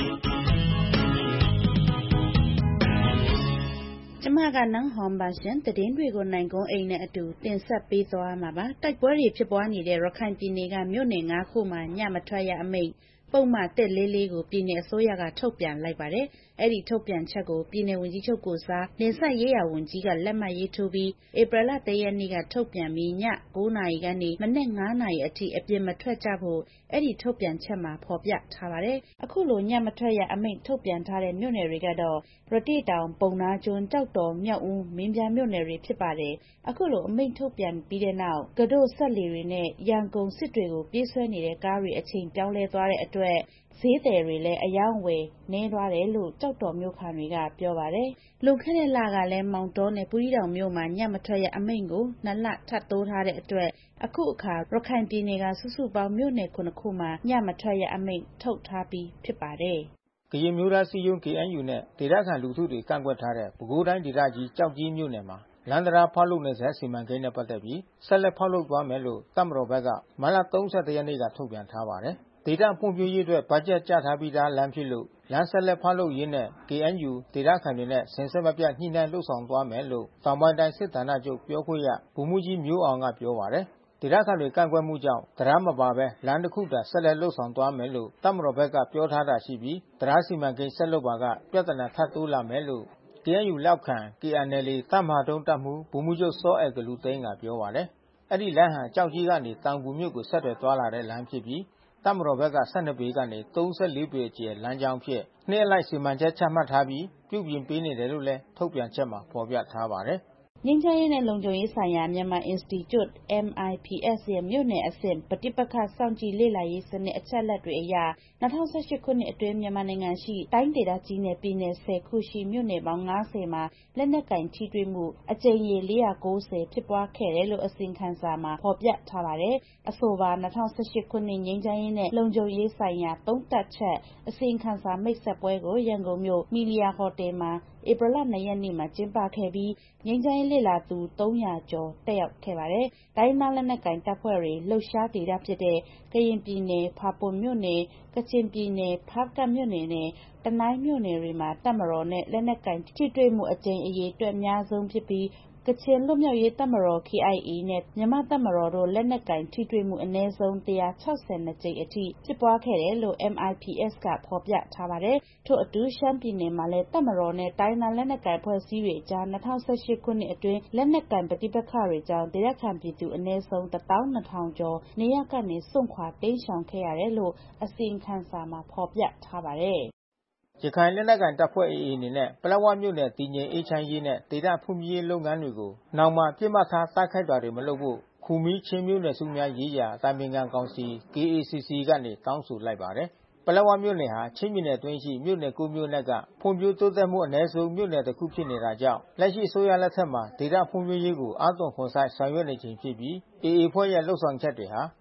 ကျမကနန်းဟွန်ပါရှင်သတင်းတွေကိုနိုင်ကုန်းအိမ်နဲ့အတူတင်ဆက်ပေးသွားမှာပါတိုက်ပွဲတွေဖြစ်ပွားနေတဲ့ရခိုင်ပြည်နယ်ကမြို့နယ်၅ခုမှာညမထွက်ရအမိန့်ပုံမှန်တစ်လေးလေးကိုပြည်နယ်အစိုးရကထုတ်ပြန်လိုက်ပါတယ်အဲ့ဒီထုတ်ပြန်ချက်ကိုပြည်နယ်ဝန်ကြီးချုပ်ကိုစားနေဆက်ရေးရာဝန်ကြီးကလက်မှတ်ရေးထိုးပြီးဧပြီလ၁ရက်နေ့ကထုတ်ပြန်ပြီးည၉နာရီကနေမနက်၅နာရီအထိအပြင်မထွက်ကြဖို့အဲ့ဒီထုတ်ပြန်ချက်မှာဖော်ပြထားပါတယ်အခုလိုညမထွက်ရအမိန့်ထုတ်ပြန်ထားတဲ့မြို့နယ်တွေကတော့ရတိတောင်ပုံနာကျွန်းကြောက်တော်မြောက်ဦးမင်းပြားမြို့နယ်တွေဖြစ်ပါတယ်အခုလိုအမိန့်ထုတ်ပြန်ပြီးတဲ့နောက်ကတို့ဆက်လီတွေနဲ့ရန်ကုန်စစ်တွေကိုပြေးဆွဲနေတဲ့ကားတွေအချိန်ပြောင်းလဲသွားတဲ့အတွက်ဈေးတယ်တွေလည်းအယောင်ဝယ်နည်းသွားတယ်လို့ကြောက်တော်မြို့ခံတွေကပြောပါတယ်လွန်ခဲ့တဲ့လကလည်းမောင်တောနဲ့ပူရီတောင်မြို့မှာညမထွက်ရအမိန့်ကိုနှစ်လထပ်တိုးထားတဲ့အတွက်အခုအခါရခိုင်ပြည်နယ်ကစုစုပေါင်းမြို့နယ်ခုနှစ်ခုမှာညမထွက်ရအမိန့်ထုတ်ထားပြီးဖြစ်ပါတယ်ကရင်မျိုးသားစီယုံ K N U နဲ့ဒေသခံလူထုတွေကန့်ကွက်ထားတဲ့ပဲခူးတိုင်းဒေသကြီးကြောက်ကြီးမြို့နယ်မှာလန်ဒရာဖောက်လုပ်နေစေစီမံကိန်းနဲ့ပတ်သက်ပြီးဆက်လက်ဖောက်လုပ်သွားမယ်လို့တပ်မတော်ဘက်ကမတ်လ၃၁ရက်နေ့ကထုတ်ပြန်ထားပါတယ်ဒေသဖွံ့ဖြိုးရေးအတွက်ဘတ်ဂျက်ကျထားပြီးသားလမ်းဖြစ်လို့လမ်းဆက်လက်ဖောက်လုပ်ရင်းနဲ့ K N U ဒေသခံတွေနဲ့ဆင်ဆက်မပြတ်ညှိနှိုင်းလှုပ်ဆောင်သွားမယ်လို့တောင်ပိုင်းတိုင်းစစ်ဌာနချုပ်ပြောခွင့်ရဗိုလ်မှူးကြီးမျိုးအောင်ကပြောပါတယ်ဒေသခံတွေကန့်ကွက်မှုကြောင့်တရားမပါဘဲလမ်းတစ်ခုသာဆက်လက်လှုပ်ဆောင်သွားမယ်လို့တပ်မတော်ဘက်ကပြောထားတာရှိပြီးတရားစီမံကိန်းဆက်လုပ်ပါကပြဿနာထပ်တိုးလာမယ်လို့ K N U လက်ခံ K N L A တပ်မဟာတုံးတပ်မှုဗိုလ်မှူးချုပ်စောအယ်ကလူသိန်းကပြောပါတယ်အဲ့ဒီလမ်းဟာကြောက်ကြီးကနေတောင်ကူမြို့ကိုဆက်သွယ်သွားလာတဲ့လမ်းဖြစ်ပြီးတပ်မတော်ဘက်က၁၂ပေကနေ၃၄ပေအကျယ်လမ်းကြောင်းဖြစ်နှစ်အလိုက်စီမံချက်ချမှတ်ထားပြီးပြုပြင်ပေးနေတယ်လို့လည်းထုတ်ပြန်ချက်မှာဖော်ပြထားပါတယ်ငြိမ်းချမ်းရေးနဲ့လုံခြုံရေးဆိုင်ရာမြန်မာ Institute M I P S ရဲ့မြို့နယ်အဆင့်ပဋိပက္ခစောင့်ကြည့်လေ့လာရေးစနစ်အချက်လက်တွေအရ၂၀၁၈ခုနှစ်အတွင်းမြန်မာနိုင်ငံရှိတိုင်းဒေသကြီးနယ်ပြည်နယ်၁၀ခုရှိမြို့နယ်ပေါင်း၅၀မှာလက်နက်ကင်ထိတွေ့မှုအကြိမ်ရေ၄၉၀ဖြစ်ပွားခဲ့တယ်လို့အစီရင်ခံစာမှာဖော်ပြထားပါတယ်။အဆိုပါ၂၀၁၈ခုနှစ်ငြိမ်းချမ်းရေးနဲ့လုံခြုံရေးဆိုင်ရာသုံးသပ်ချက်အစီရင်ခံစာမိတ်ဆက်ပွဲကိုရန်ကုန်မြို့မီလီယာဟိုတယ်မှာဧပြီလ၂ရက်နေ့မှာကျင်းပခဲ့ပြီးငြိမ်းချမ်းရေးလေ့လာသူ၃၀၀ကျော်တက်ရောက်ခဲ့ပါတယ်။တိုင်းသားလက်နက်ကိုင်တပ်ဖွဲ့တွေလှုပ်ရှားဒေသဖြစ်တဲ့ကရင်ပြည်နယ်ဖာပွန်မြို့နယ်ကချင်ပြည်နယ်ဖားကတ်မြို့နယ်နဲ့တနိုင်းမြို့နယ်တွေမှာတပ်မတော်နဲ့လက်နက်ကိုင်ထိတွေ့မှုအကြိမ်အရေအတွက်အများဆုံးဖြစ်ပြီးကချင်လွတ်မြောက်ရေးတပ်မတော် K I A နဲ့မြန်မာတပ်မတော်တို့လက်နက်ကင်ထိတွေ့မှုအနည်းဆုံး၁၆၂ကြိမ်အထိဖြစ်ပွားခဲ့တယ်လို့ M I P S ကဖော်ပြထားပါတယ်။ထို့အတူရှမ်းပြည်နယ်မှာလည်းတပ်မတော်နဲ့တိုင်းသားလက်နက်ကိုင်အဖွဲ့အစည်းတွေအကြား၂၀၁၈ခုနှစ်အတွင်းလက်နက်ကိုင်ပဋိပက္ခတွေကြောင့်ဒေသခံပြည်သူအနည်းဆုံးတစ်သောင်းနှစ်ထောင်ကျော်နေရပ်ကနေစွန့်ခွာတိမ်းရှောင်ခဲ့ရတယ်လို့အစီရင်ခံစာမှာဖော်ပြထားပါတယ်။ရခိုင်လက်နက်ကိုင်တပ်ဖွဲ့ A A အနေနဲ့ပလက်ဝမြို့နယ်တည်ငြိမ်အေးချမ်းရေးနဲ့ဒေသဖွံ့ဖြိုးရေးလုပ်ငန်းတွေကိုနောင်မှာပြစ်မှတ်ထားတိုက်ခိုက်တာတွေမလုပ်ဖို့ခူမီးချင်းမျိုးနွယ်စုများရေးရာအတိုင်ပင်ခံကောင်စီ K A C C ကနေတောင်းဆိုလိုက်ပါတယ်။ပလက်ဝမြို့နယ်ဟာချင်းပြည်နယ်အတွင်းရှိမြို့နယ်၉မြို့နယ်ကဖွံ့ဖြိုးတိုးတက်မှုအနည်းဆုံးမြို့နယ်တစ်ခုဖြစ်နေတာကြောင့်လက်ရှိအစိုးရလက်ထက်မှာဒေသဖွံ့ဖြိုးရေးကိုအားသွန်ခွန်စိုက်ဆောင်ရွက်နေခြင်းဖြစ်ပြီး A A ဖွဲ့ရဲ့လှုပ်ဆောင်ချက်တွေဟာ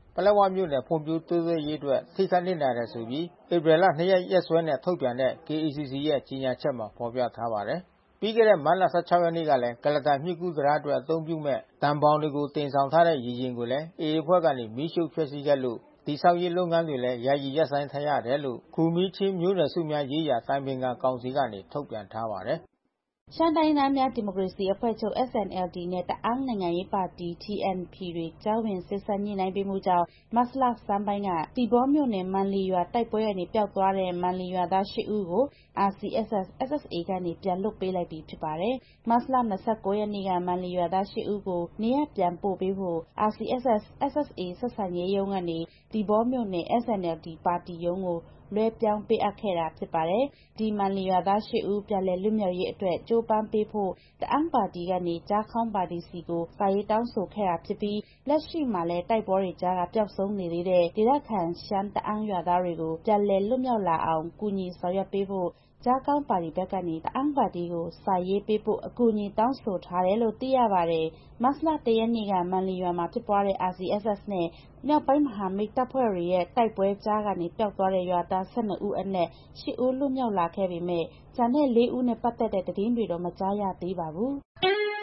ပလက်ဝမြို့နယ်ဖွံ့ဖြိုးတိုးတက်ရေးအတွက်ထိခိုက်နစ်နာတယ်ဆိုပြီးဧပြီလ ၂ ရက်ရက်စွဲနဲ့ထုတ်ပြန်တဲ့ ကေ အေ စီ စီ ရဲ့ကြေညာချက်မှာဖော်ပြထားပါတယ်။ ပြီးခဲ့တဲ့မတ်လ ၁၆ ရက်နေ့ကလည်း ကုလားတန်မြစ်ကူးတံတားအတွက်အသုံးပြုမယ့်သံဘောင်တွေကိုတင်ဆောင်ထားတဲ့ရေယာဉ်ကိုလည်း အေအေ အဖွဲ့ကနေမီးရှို့ဖျက်ဆီးခဲ့လို့ တည်ဆောက်ရေးလုပ်ငန်းတွေလည်း ယာယီရပ်ဆိုင်းထားရတယ်လို့ ခူမီးချင်းမျိုးနွယ်စုများရေးရာတိုင်ပင်ခံကောင်စီကနေ ထုတ်ပြန်ထားပါတယ်။ရှမ်းတိုင်းရင်းသားများဒီမိုကရေစီအဖွဲ့ချုပ် အက်စ် အန် အယ်လ် ဒီ နဲ့တအာင်းနိုင်ငံရေးပါတီ တီ အန် ပီ တို့ကြားဝင်စေ့စပ်ညှိနှိုင်းပေးမှုကြောင့်မတ်လဆန်းပိုင်းကသီပေါမြို့နယ်မန်လီရွာတိုက်ပွဲကနေပျောက်သွားတဲ့မန်လီရွာသား ရှစ် ဦးကို အာရ် စီ အက်စ် အက်စ် အက်စ် အေ ကနေပြန်လွှတ်ပေးလိုက်ပြီဖြစ်ပါတယ်။ မတ်လ ၂၉ ရက်နေ့ကမန်လီရွာသား ရှစ် ဦးကိုနေရပ်ပြန်ပို့ပေးဖို့ အာရ် စီ အက်စ် အက်စ် အက်စ် အေ ဆက်ဆံရေးရုံးကနေ သီပေါမြို့နယ် အက်စ် အန် အယ်လ် ဒီ ပါတီရုံးကိုလွှဲပြောင်းပေးအပ်ခဲ့တာဖြစ်ပါတယ်။ ဒီမန်လီရွာသား ရှစ် ဦးပြန်လည်လွတ်မြောက်ရေးအတွက်ကြိုးပမ်းပေးဖို့တအာင်းပါတီကနေကျားခေါင်းပါတီဆီကိုစာရေးတောင်းဆိုခဲ့တာဖြစ်ပြီးလက်ရှိမှာလည်းတိုက်ပွဲတွေကြားကပျောက်ဆုံးနေသေးတဲ့ဒေသခံရှမ်းတအာင်းရွာသားတွေကိုပြန်လည်လွတ်မြောက်လာအောင်ကူညီဆောင်ရွက်ပေးဖို့ကျားခေါင်းပါတီဘက်ကနေတအာင်းပါတီကိုစာရေးပေးဖို့အကူအညီတောင်းဆိုထားတယ်လို့သိရပါတယ်။မတ်လ ၁ ရက်နေ့ကမန်လီရွာမှာဖြစ်ပွားတဲ့ အာရ် စီ အက်စ် အက်စ် နဲ့မြောက်ပိုင်းမဟာမိတ်တပ်ဖွဲ့တွေရဲ့တိုက်ပွဲကြားကနေပျောက်သွားတဲ့ရွာသား ၁၂ ဦးအနက် ရှစ် ဦးလွတ်မြောက်လာခဲ့ပေမဲ့ကျန်တဲ့ လေး ဦးနဲ့ပတ်သက်တဲ့သတင်းတွေတော့မကြားရသေးပါဘူး။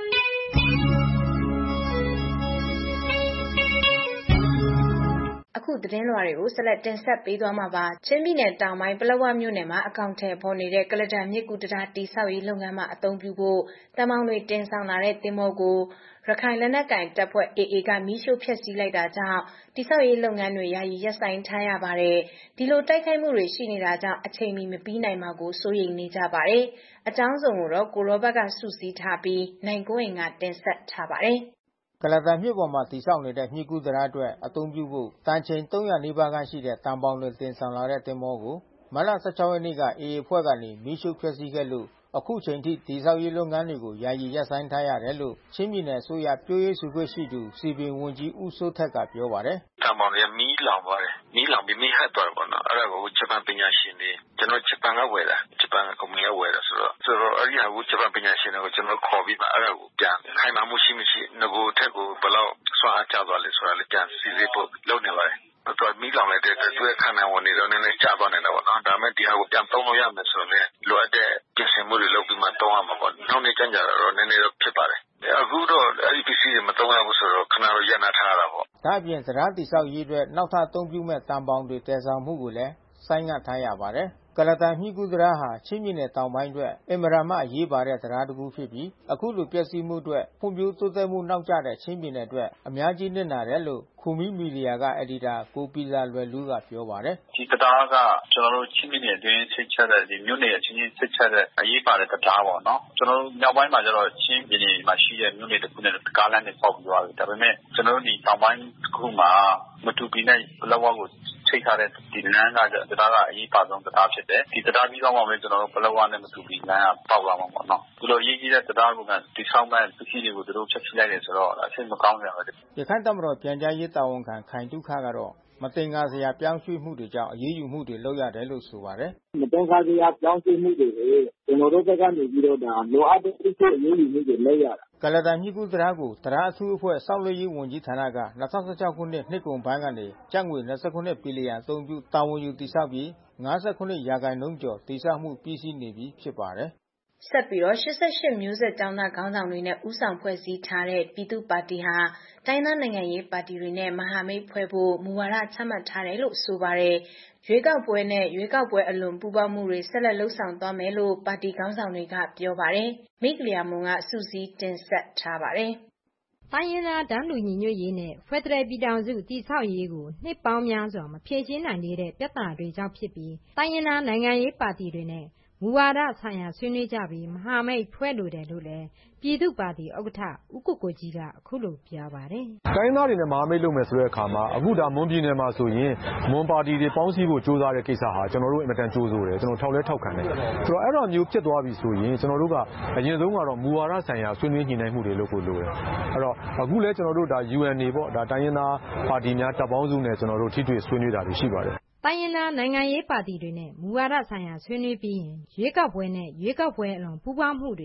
အခုသတင်းလွှာတွေကိုဆက်လက်တင်ဆက်ပေးသွားမှာပါ။ချင်းပြည်နယ်တောင်ပိုင်းပလက်ဝမြို့နယ်မှာအကောင့်ထဲပေါ်နေတဲ့ကုလားတန်မြစ်ကူးတံတားတိဆောက်ရေးလုပ်ငန်းမှာအသုံးပြုဖို့တမောင်တွေတင်ဆောင်လာတဲ့သင်္ဘောကိုရခိုင်လက်နက်ကိုင်တပ်ဖွဲ့ အေအေ ကမီးရှို့ဖျက်ဆီးလိုက်တာကြောင့်တိဆောက်ရေးလုပ်ငန်းတွေယာယီရပ်ဆိုင်းထားရပါတယ်။ဒီလိုတိုက်ခိုက်မှုတွေရှိနေတာကြောင့်အချိန်မီမပြီးနိုင်မှာကိုစိုးရိမ်နေကြပါတယ်။အကြောင်းစုံကိုတော့ကိုရောဘတ်ကစုစည်းထားပြီးနိုင်ကွန်းအိမ်ကတင်ဆက်ထားပါတယ်။ကုလားတန်မြစ်ပေါ်မှာတည်ဆောက်နေတဲ့မြစ်ကူးတံတားအတွက်အသုံးပြုဖို့တန်ချိန် သုံးရာ နီးပါးခန့်ရှိတဲ့သံဘောင်တွေတင်ဆောင်လာတဲ့သင်္ဘောကိုမတ်လ ၁၆ ရက်နေ့က အေအေ အဖွဲ့ကနေမီးရှို့ဖျက်ဆီးခဲ့လို့အခုချိန်ထိတည်ဆောက်ရေးလုပ်ငန်းတွေကိုယာယီရပ်ဆိုင်းထားရတယ်လို့ချင်းပြည်နယ်အစိုးရပြောရေးဆိုခွင့်ရှိသူစည်ပင်ဝန်ကြီးဦးစိုးထက်ကပြောပါတယ်။သံဘောင်တွေကမီးလောင်သွားတယ်။မီးလောင်ပြီးမီးဟပ်သွားတယ်ပေါ့နော်။အဲဒါကိုဂျပန်ပညာရှင်တွေကျွန်တော်ဂျပန်ကဝယ်တာဂျပန်ကုမ္ပဏီကဝယ်တာဆိုတော့ဆိုတော့အဲဒီဟာကိုဂျပန်ပညာရှင်တွေကိုကျွန်တော်ခေါ်ပြီးမှအဲဒါကိုပြန်ခိုင်မာမှုရှိမရှိငကိုထက်ကိုဘယ်လောက်ဆွမ်းအားကျသွားလဲဆိုတာလည်းပြန်စီစစ်ဖို့လုပ်နေပါတယ်။တော့မီးလောင်လိုက်တဲ့အတွက်သူ့ရဲ့ခန္ဓာဝင်တွေတော့နည်းနည်းကျသွားနေတာပေါ့နော်။ဒါပေမဲ့ဒီဟာကိုပြန်သုံးလို့ရမယ်ဆိုရင်လိုအပ်တဲ့ပြင်ဆင်မှုတွေလုပ်ပြီးမှသုံးရမှာပေါ့။နောက်နေ့ကျကြတော့နည်းနည်းတော့ဖြစ်ပါတယ်။အခုတော့အဲဒီပစ္စည်းတွေမသုံးရဘူးဆိုတော့ခဏတော့ရပ်နားထားရတာပေါ့။ဒါ့အပြင်သရားတိဆောက်ရေးအတွက်နောက်ထပ်အသုံးပြုမဲ့တံပေါင်တွေတည်ဆောင်မှုကိုလည်းဆိုင်းငံ့ထားရပါတယ်။ကုလားတန်မြစ်ကူးတံတားဟာချင်းပြည်နယ်တောင်ပိုင်းအတွက်အင်မတန်မှအရေးပါတဲ့တံတားတစ်ခုဖြစ်ပြီးအခုလိုပျက်စီးမှုအတွက်ဖွံ့ဖြိုးတိုးတက်မှုနောက်ကျတဲ့ချင်းပြည်နယ်အတွက်အများကြီးနစ်နာတယ်လို့ခူမီးမီဒီယာကအယ်ဒီတာကိုပီလာလွယ်လူးကပြောပါတယ်။ဒီတံတားကကျွန်တော်တို့ချင်းပြည်နယ်အတွင်းဆိတ်ချက်တဲ့ဒီမြို့နယ်အချင်းချင်းဆိတ်ချက်တဲ့အရေးပါတဲ့တံတားပေါ့နော်။ကျွန်တော်တို့မြောက်ပိုင်းမှာကျတော့ချင်းပြည်နယ်မှာရှိတဲ့မြို့နယ်တစ်ခုနဲ့ကားလမ်းနဲ့ပေါက်ပြီးသွားပြီ။ဒါပေမဲ့ကျွန်တော်တို့ဒီတောင်ပိုင်းတစ်ခုမှာမတူပီနဲ့ပလက်ဝကိုထိတ်ထားတဲ့ဒီလမ်းကတံတားကအရေးပါဆုံးတံတားဖြစ်တယ်။ဒီတံတားပြီးတော့မှပဲကျွန်တော်တို့ပလက်ဝနဲ့မတူပီလမ်းကပေါက်လာမှာပေါ့နော်။ဒီလိုရေးကြီးတဲ့တံတားကတိဆောက်မဲ့ပစ္စည်းတွေကိုသူတို့ဖျက်ဆီးလိုက်တယ်ဆိုတော့အဆင်မကောင်းကြပါဘူး။ရခိုင်တပ်မတော်ပြန်ကြားရေးတာဝန်ခံခိုင်သုခကတော့မတင်ကားစရာပြောင်းရွှေ့မှုတွေကြောင့်အရေးယူမှုတွေလုပ်ရတယ်လို့ဆိုပါတယ်။မတင်ကားစရာပြောင်းရွှေ့မှုတွေကိုကျွန်တော်တို့ဘက်ကနေပြီးတော့ဒါလိုအပ်တဲ့ကိစ္စအရေးယူမှုတွေလုပ်ရတာ။ကုလားတန်မြစ်ကူးတံတားကိုတံတားအထူးအဖွဲ့ဆောက်လုပ်ရေးဝန်ကြီးဌာနက၂၀၁၆ခုနှစ်နှစ်ကုန်ပိုင်းကနေကျပ်ငွေ၂၇ဘီလီယံအသုံးပြုတာဝန်ယူတည်ဆောက်ပြီး၅၇ရာခိုင်နှုန်းကျော်တည်ဆောက်မှုပြီးစီးနေပြီဖြစ်ပါတယ်။ဆက်ပြီးတော့ရှစ်ဆယ့်ရှစ်မျိုးဆက်ကျောင်းသားခေါင်းဆောင်တွေနဲ့ဦးဆောင်ဖွဲ့စည်းထားတဲ့ပြည်သူ့ပါတီဟာတိုင်းသားနိုင်ငံရေးပါတီတွေနဲ့မဟာမိတ်ဖွဲ့ဖို့မူဝါဒချမှတ်ထားတယ်လို့ဆိုပါတယ်။ရွေးကောက်ပွဲနဲ့ရွေးကောက်ပွဲအလွန်ပူးပေါင်းမှုတွေဆက်လက်လှုပ်ဆောင်သွားမယ်လို့ပါတီခေါင်းဆောင်တွေကပြောပါတယ်။မိကလျာမွန်ကစုစည်းတင်ဆက်ထားပါတယ်။တိုင်းရင်းသားတန်းတူညီညွတ်ရေးနဲ့ဖက်ဒရယ်ပြည်ထောင်စုတည်ဆောက်ရေးကိုနှစ်ပေါင်းများစွာမဖြေရှင်းနိုင်သေးတဲ့ပြဿနာတွေကြောင့်ဖြစ်ပြီးတိုင်းရင်းသားနိုင်ငံရေးပါတီတွေနဲ့မူဝါဒဆိုင်ရာဆွေးနွေးကြပြီးမဟာမိတ်ဖွဲ့လိုတယ်လို့လည်းပြည်သူ့ပါတီဥက္ကဋ္ဌဦးကိုကိုကြီးကအခုလိုပြောပါတယ်။တိုင်းသားတွေနဲ့မဟာမိတ်လုပ်မယ်ဆိုတဲ့အခါမှာအခုဒါမွန်ပြည်နယ်မှာဆိုရင်မွန်ပါတီတွေပေါင်းစည်းဖို့ကြိုးစားတဲ့ကိစ္စဟာကျွန်တော်တို့အင်မတန်ကြိုးစိုးတယ်ကျွန်တော်ထောက်လဲထောက်ခံတယ်။ဆိုတော့အဲ့လိုမျိုးဖြစ်သွားပြီဆိုရင်ကျွန်တော်တို့ကအရင်ဆုံးကတော့မူဝါဒဆိုင်ရာဆွေးနွေးညှိနှိုင်းမှုတွေလုပ်ဖို့လိုတယ်။အဲ့တော့အခုလဲကျွန်တော်တို့ဒါ ယူအန် နေပေါ့ဒါတိုင်းရင်းသားပါတီများတပ်ပေါင်းစုနဲ့ကျွန်တော်တို့ထိတွေ့ဆွေးနွေးတာတွေရှိပါတယ်။တိုင်းရင်းသားနိုင်ငံရေးပါတီတွေနဲ့မူဝါဒဆိုင်ရာဆွေးနွေးပြီးရင်ရွေးကောက်ပွဲနဲ့ရွေးကောက်ပွဲအလွန်ပူးပေါင်းမှုတွေဆ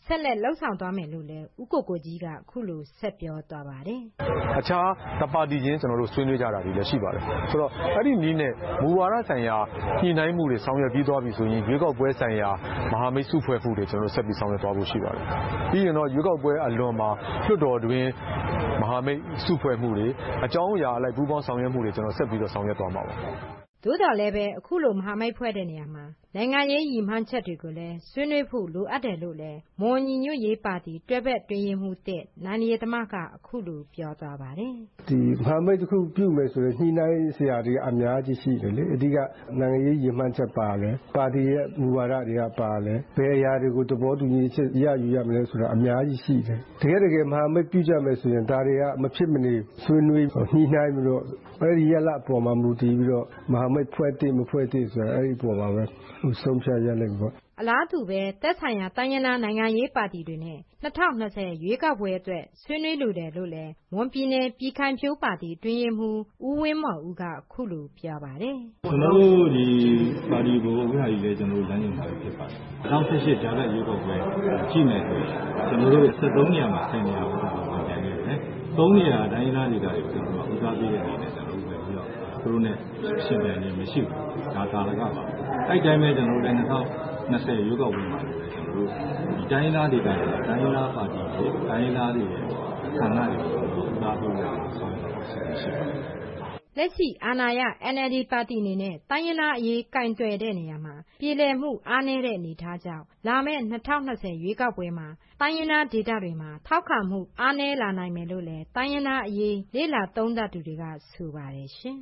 ဆက်လက်လှုပ်ဆောင်သွားမယ်လို့လည်းဦးကိုကိုကြီးကအခုလိုဆက်ပြောသွားပါတယ်။အခြားတပါတီချင်းကျွန်တော်တို့ဆွေးနွေးကြတာတွေလည်းရှိပါတယ်။ဆိုတော့အဲ့ဒီနည်းနဲ့မူဝါဒဆိုင်ရာညှိနှိုင်းမှုတွေဆောင်ရွက်ပြီးသွားပြီဆိုရင်ရွေးကောက်ပွဲဆိုင်ရာမဟာမိတ်စုဖွဲ့မှုတွေကျွန်တော်တို့ဆက်ပြီးဆောင်ရွက်သွားဖို့ရှိပါတယ်။ပြီးရင်တော့ရွေးကောက်ပွဲအလွန်မှာလွှတ်တော်တွင်မဟာမိတ်စုဖွဲ့မှုတွေအကြောင်းအရာအလိုက်ပူးပေါင်းဆောင်ရွက်မှုတွေကျွန်တော်ဆက်ပြီးတော့ဆောင်ရွက်သွားမှာပါ။သို့တော်လည်းပဲအခုလိုမဟာမိတ်ဖွဲ့တဲ့နေရာမှာနိုင်ငံရေးရည်မှန်းချက်တွေကိုလည်းဆွေးနွေးဖို့လိုအပ်တယ်လို့လည်းမွန်ညီညွတ်ရေးပါတီတွဲဘက်တွင်ရင်မှုတဲ့နိုင်ရီသမကအခုလိုပြောသွားပါတယ်။ဒီမဟာမိတ်တစ်ခုပြုမယ်ဆိုရင်ညှိနှိုင်းစရာတွေအများကြီးရှိတယ်လေအဓိကနိုင်ငံရေးရည်မှန်းချက်ပါလဲပါတီရဲ့မူဝါဒတွေကပါလဲဘယ်အရာတွေကိုသဘောတူညီချက်ရယူရမလဲဆိုတာအများကြီးရှိတယ်။တကယ်တကယ်မဟာမိတ်ပြုကြမယ်ဆိုရင်ဒါတွေကမဖြစ်မနေဆွေးနွေးညှိနှိုင်းပြီးတော့အဲ့ဒီရလအပေါ်မှာမူတည်ပြီးတော့မဟာမိတ်ဖွဲ့တဲ့မဖွဲ့တဲ့ဆိုတာအဲ့ဒီအပေါ်မှာပဲဆုံးဖြတ်ရလိမ့်မယ်ပေါ့အလားတူပဲသက်ဆိုင်ရာတိုင်းရင်းသားနိုင်ငံရေးပါတီတွေနဲ့၂၀၂၀ရွေးကောက်ပွဲအတွက်ဆွေးနွေးလိုတယ်လို့လည်းမွန်ပြည်နယ်ပြည်ခိုင်ဖြိုးပါတီတွင်ရင်မှုဦးဝင်းမော်ဦးကအခုလိုပြောပါတယ်ကျွန်တော်တို့ဒီပါတီကိုဥက္ကဋ္ဌကြီးလည်းကျွန်တော်တို့လမ်းညွှန်ထားဖြစ်ပါတယ်၂၀၁၈ကြားလက်ရွေးကောက်ပွဲကြည့်မယ်ဆိုရင်ကျွန်တော်တို့၁၃နေရာမှာဆယ်နေရာဥက္ကဋ္ဌကိုပြန်ခဲ့တယ်သုံးနေရာတိုင်းရင်းသားဒေသတွေကိုကျွန်တော်တို့ဦးစားပေးတဲ့အနေနဲ့ကျွန်တော်တို့ပဲပြီးတော့သူတို့နဲ့ရှင်းတယ်နေမရှိဘူးဒါသာလကပါအဲ့တိုင်းပဲကျွန်တော်တို့လည်း၂၀၂၀ရွေးကောက်ပွဲမှာလည်းကျွန်တော်တို့ဒီတိုင်းသားဒေသတွေတိုင်းသားပါတီတွေတိုင်းသားတွေရဲ့ဆန္ဒတွေကိုဦးစားပေးလို့ဆောင်ရွက်ဖို့ရှိပါတယ်လက်ရှိအာဏာရ N L D ပါတီအနေနဲ့တိုင်းရင်းသားအရေးကင်တွယ်တဲ့နေရာမှာပြည်လည်မှုအားနည်းတဲ့အနေအထားကြောင့်လာမယ့်၂၀၂၀ရွေးကောက်ပွဲမှာတိုင်းရင်းသားဒေသတွေမှာထောက်ခံမှုအားနည်းလာနိုင်မယ်လို့လည်းတိုင်းရင်းသားအရေးလေ့လာသုံးသပ်သူတွေကဆိုပါတယ်ရှင်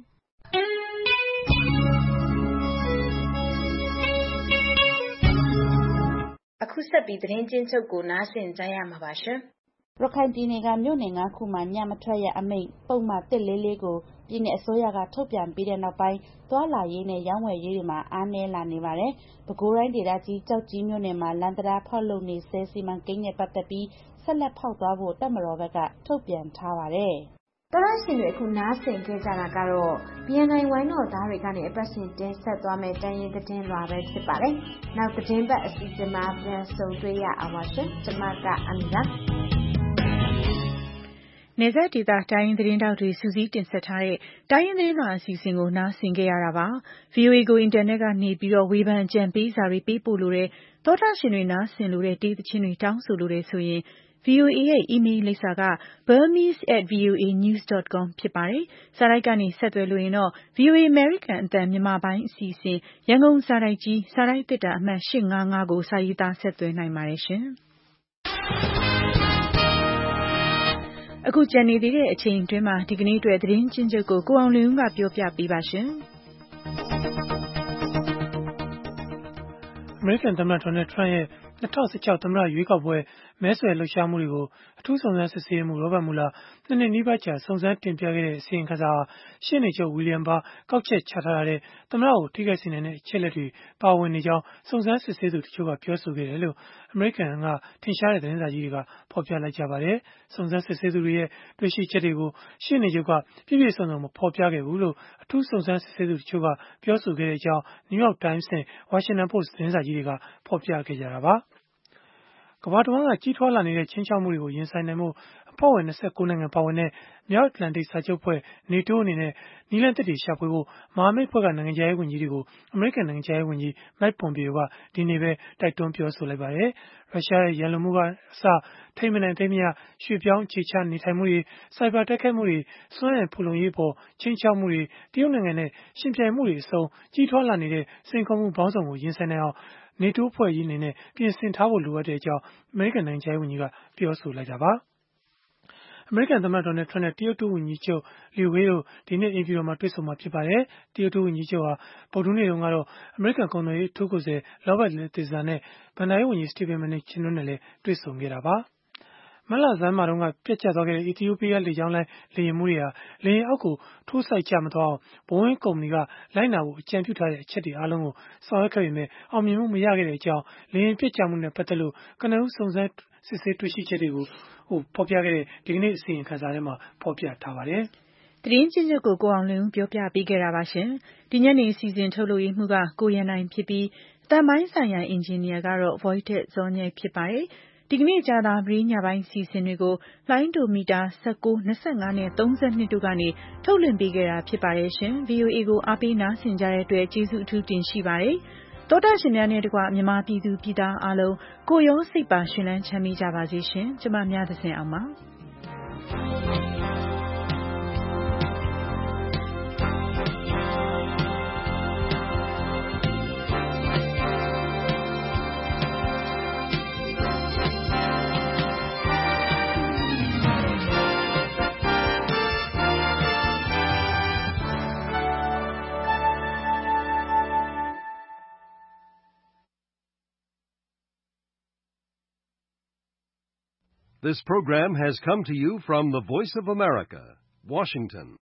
အခုဆက်ပြီးသတင်းချင်းချုပ်ကိုနားဆင်ကြရမှာပါရှင်ရခိုင်ပြည်နယ်ကမြို့နယ်၅ခုမှာညမထွက်ရအမိန့်ပုံမှန်တစ်လေးလေးကိုပြည်내အစိုးရကထုတ်ပြန်ပြီးတဲ့နောက်ပိုင်းသွားလာရေးနဲ့ရောင်းဝယ်ရေးတွေမှာအားနည်းလာနေပါတယ်။ပဲခူးတိုင်းဒေသကြီးကြောက်ကြီးမြို့နယ်မှာလန်တရာဖောက်လုပ်နေဆဲစီမံကိန်းနဲ့ပတ်သက်ပြီးဆက်လက်ဖောက်သွားဖို့တပ်မတော်ဘက်ကထုတ်ပြန်ထားပါတယ်။တော်ရရှင်တွေအခုနားဆင်ခဲ့ကြတာကတော့ B N I ဝိုင်းတော်သားတွေကနေအပတ်စဉ်တင်ဆက်သွားမယ့်တန်ရင်သတင်းလွှာပဲဖြစ်ပါတယ်။နောက်သတင်းပတ်အစီအစဉ်မှာပြန်ဆုံတွေ့ရအောင်ပါရှင်။ကျွန်မကအမီပါနေဆက်ဒေတာတိုင်းရင်းသတင်းတောက်တွေစူးစီးတင်ဆက်ထားတဲ့တိုင်းရင်းသတင်းလွှာအစီအစဉ်ကိုနားဆင်ကြရတာပါ V O A ကိုအင်တာနက်ကနေပြီးတော့ဝေဖန်ကြံပေးစာတွေပေးပို့လို့တဲ့သောတာရှင်တွေနားဆင်လို့တဲ့တေးသချင်းတွေတောင်းဆိုလို့တဲ့ဆိုရင် V O A ရဲ့ email လိပ်စာက burmese at v o a news dot com ဖြစ်ပါတယ်စာတိုက်ကနေဆက်သွယ်လို့ရင်တော့ V O A American အသံမြန်မာပိုင်းအစီအစဉ်ရန်ကုန်စာတိုက်ကြီးစာတိုက်တစ်တာအမှတ်၈၅၅ကိုစာရေးသားဆက်သွယ်နိုင်ပါတယ်ရှင်အခုကြံနေသေးတဲ့အချိန်အတွင်းမှာဒီကနေ့အတွက်သတင်းချင်းချုပ်ကိုကိုအောင်လင်းဦးကပြောပြပေးပါရှင်။အမေရိကန်သမ္မတဒေါ်နယ်ထရန့်ရဲ့၂၀၁၆သမ္မတရွေးကောက်ပွဲမဲဆွယ်လှုပ်ရှားမှုတွေကိုအထူးစုံစမ်းစစ်ဆေးမှုရောဘတ်မူလာနှစ်နှစ်နီးပါးကြာစုံစမ်းတင်ပြခဲ့တဲ့အစီရင်ခံစာရှေ့နေချုပ်ဝီလျံဘာကောက်ချက်ချထားတဲ့သမ္မတကိုထိခိုက်စေနိုင်တဲ့အချက်လက်တွေပါဝင်နေကြောင်းစုံစမ်းစစ်ဆေးသူတချို့ကပြောဆိုခဲ့တယ်လို့အမေရိကန်ကထင်ရှားတဲ့သတင်းစာကြီးတွေကဖော်ပြလိုက်ကြပါတယ်။စုံစမ်းစစ်ဆေးသူတွေရဲ့တွေ့ရှိချက်တွေကိုရှေ့နေချုပ်ကပြည့်ပြည့်စုံစုံမဖော်ပြခဲ့ဘူးလို့အထူးစုံစမ်းစစ်ဆေးသူတချို့ကပြောဆိုခဲ့တဲ့အကြောင်း New York Times နဲ့ Washington Post သတင်းစာကြီးတွေကဖော်ပြခဲ့ကြတာပါ။ကမ္ဘာတဝန်းကကြီးထွားလာနေတဲ့ချင်းချောက်မှုတွေကိုရင်ဆိုင်နိုင်ဖို့အဖွဲ့ဝင်၂၉နိုင်ငံပါဝင်တဲ့မြောက်အတ္တလန်တိတ်စာချုပ်ဖွဲ့ NATO အနေနဲ့နည်းလမ်းသစ်တွေရှာဖွေဖို့မဟာမိတ်ဖွဲ့ကနိုင်ငံခြားရေးဝန်ကြီးတွေကိုအမေရိကန်နိုင်ငံခြားရေးဝန်ကြီး Mike Pompeo ကဒီနေ့ပဲတိုက်တွန်းပြောဆိုလိုက်ပါတယ်။ရုရှားရဲ့ရန်လိုမှုကအစထိမနိုင်သိမရရွှေ့ပြောင်းအခြေချနေထိုင်မှုတွေစိုက်ဘာတိုက်ခိုက်မှုတွေစွမ်းအင်ဖူလုံရေးပေါ်ချင်းချောက်မှုတွေတရုတ်နိုင်ငံနဲ့ရှင်ပြိုင်မှုတွေအစုံကြီးထွားလာနေတဲ့စိန်ခေါ်မှုပေါင်းစုံကိုရင်ဆိုင်နိုင်အောင်NATO ဖွဲ့ကြီးအနေနဲ့ပြင်ဆင်ထားဖို့လိုအပ်တဲ့အကြောင်းအမေရိကန်နိုင်ငံခြားရေးဝန်ကြီးကပြောဆိုလိုက်တာပါ။အမေရိကန်သမ္မတဒေါ်နယ်ထရန့်နဲ့တရုတ်ဝန်ကြီးချုပ်လီဝေးတို့ဒီနေ့အိမ်ဖြူတော်မှာတွေ့ဆုံမှာဖြစ်ပါတယ်။တရုတ်ဝန်ကြီးချုပ်ဟာဗုဒ္ဓဟူးနေ့တုန်းကတော့အမေရိကန်ကုန်သွယ်ရေးအထူးကိုယ်စားလှယ်လောဘတ်လက်သီဇာနဲ့ဘဏ္ဍာရေးဝန်ကြီးစတီဗင်မန်ချင်တို့နဲ့လည်းတွေ့ဆုံခဲ့တာပါ။မလဆန်းမှာတုန်းကပြတ်ကျသွားခဲ့တဲ့ Ethiopia လေကြောင်းလိုင်းလေယာဉ်မှုတွေဟာလေယာဉ်အောက်ကိုထိုးစိုက်ကျမသွားအောင် Boeing ကုမ္ပဏီကလိုက်နာဖို့အကြံပြုထားတဲ့အချက်တွေအားလုံးကိုဆောင်ရွက်ခဲ့ပေမဲ့အောင်မြင်မှုမရခဲ့တဲ့အကြောင်းလေယာဉ်ပြတ်ကျမှုနဲ့ပတ်သက်လို့ကနဦးစုံစမ်းစစ်ဆေးတွေ့ရှိချက်တွေကိုဟိုဖော်ပြခဲ့တဲ့ဒီကနေ့အစီရင်ခံစာထဲမှာဖော်ပြထားပါတယ်။သတင်းချင်းချုပ်ကိုကိုအောင်လင်းပြောပြပေးခဲ့တာပါရှင်။ဒီညနေအစီအစဉ်ထုတ်လို့ရမှုကကိုရန်နိုင်ဖြစ်ပြီးတန်ပိုင်းဆိုင်ရာအင်ဂျင်နီယာကတော့ Voited ဇော်ညိုက်ဖြစ်ပါတယ်။ဒီကနေ့ကြာသပတေးညပိုင်းစီစဉ်တွေကိုလိုင်းဒိုမီတာ၁၉ ၂၅နဲ့၃၂တို့ကနေထုတ်လွှင့်ပေးခဲ့တာဖြစ်ပါတယ်ရှင်။ ဗွီအိုအေ ကိုအားပေးနားဆင်ကြတဲ့အတွက်ကျေးဇူးအထူးတင်ရှိပါတယ်။သောတာရှင်များနဲ့တကွမြန်မာပြည်သူပြည်သားအားလုံးကိုယ်ရောစိတ်ပါရှင်လန်းချမ်းမြေ့ကြပါစေရှင်။ကျမများသဇင်အောင်ပါ။ This program has come to you from the Voice of America, Washington.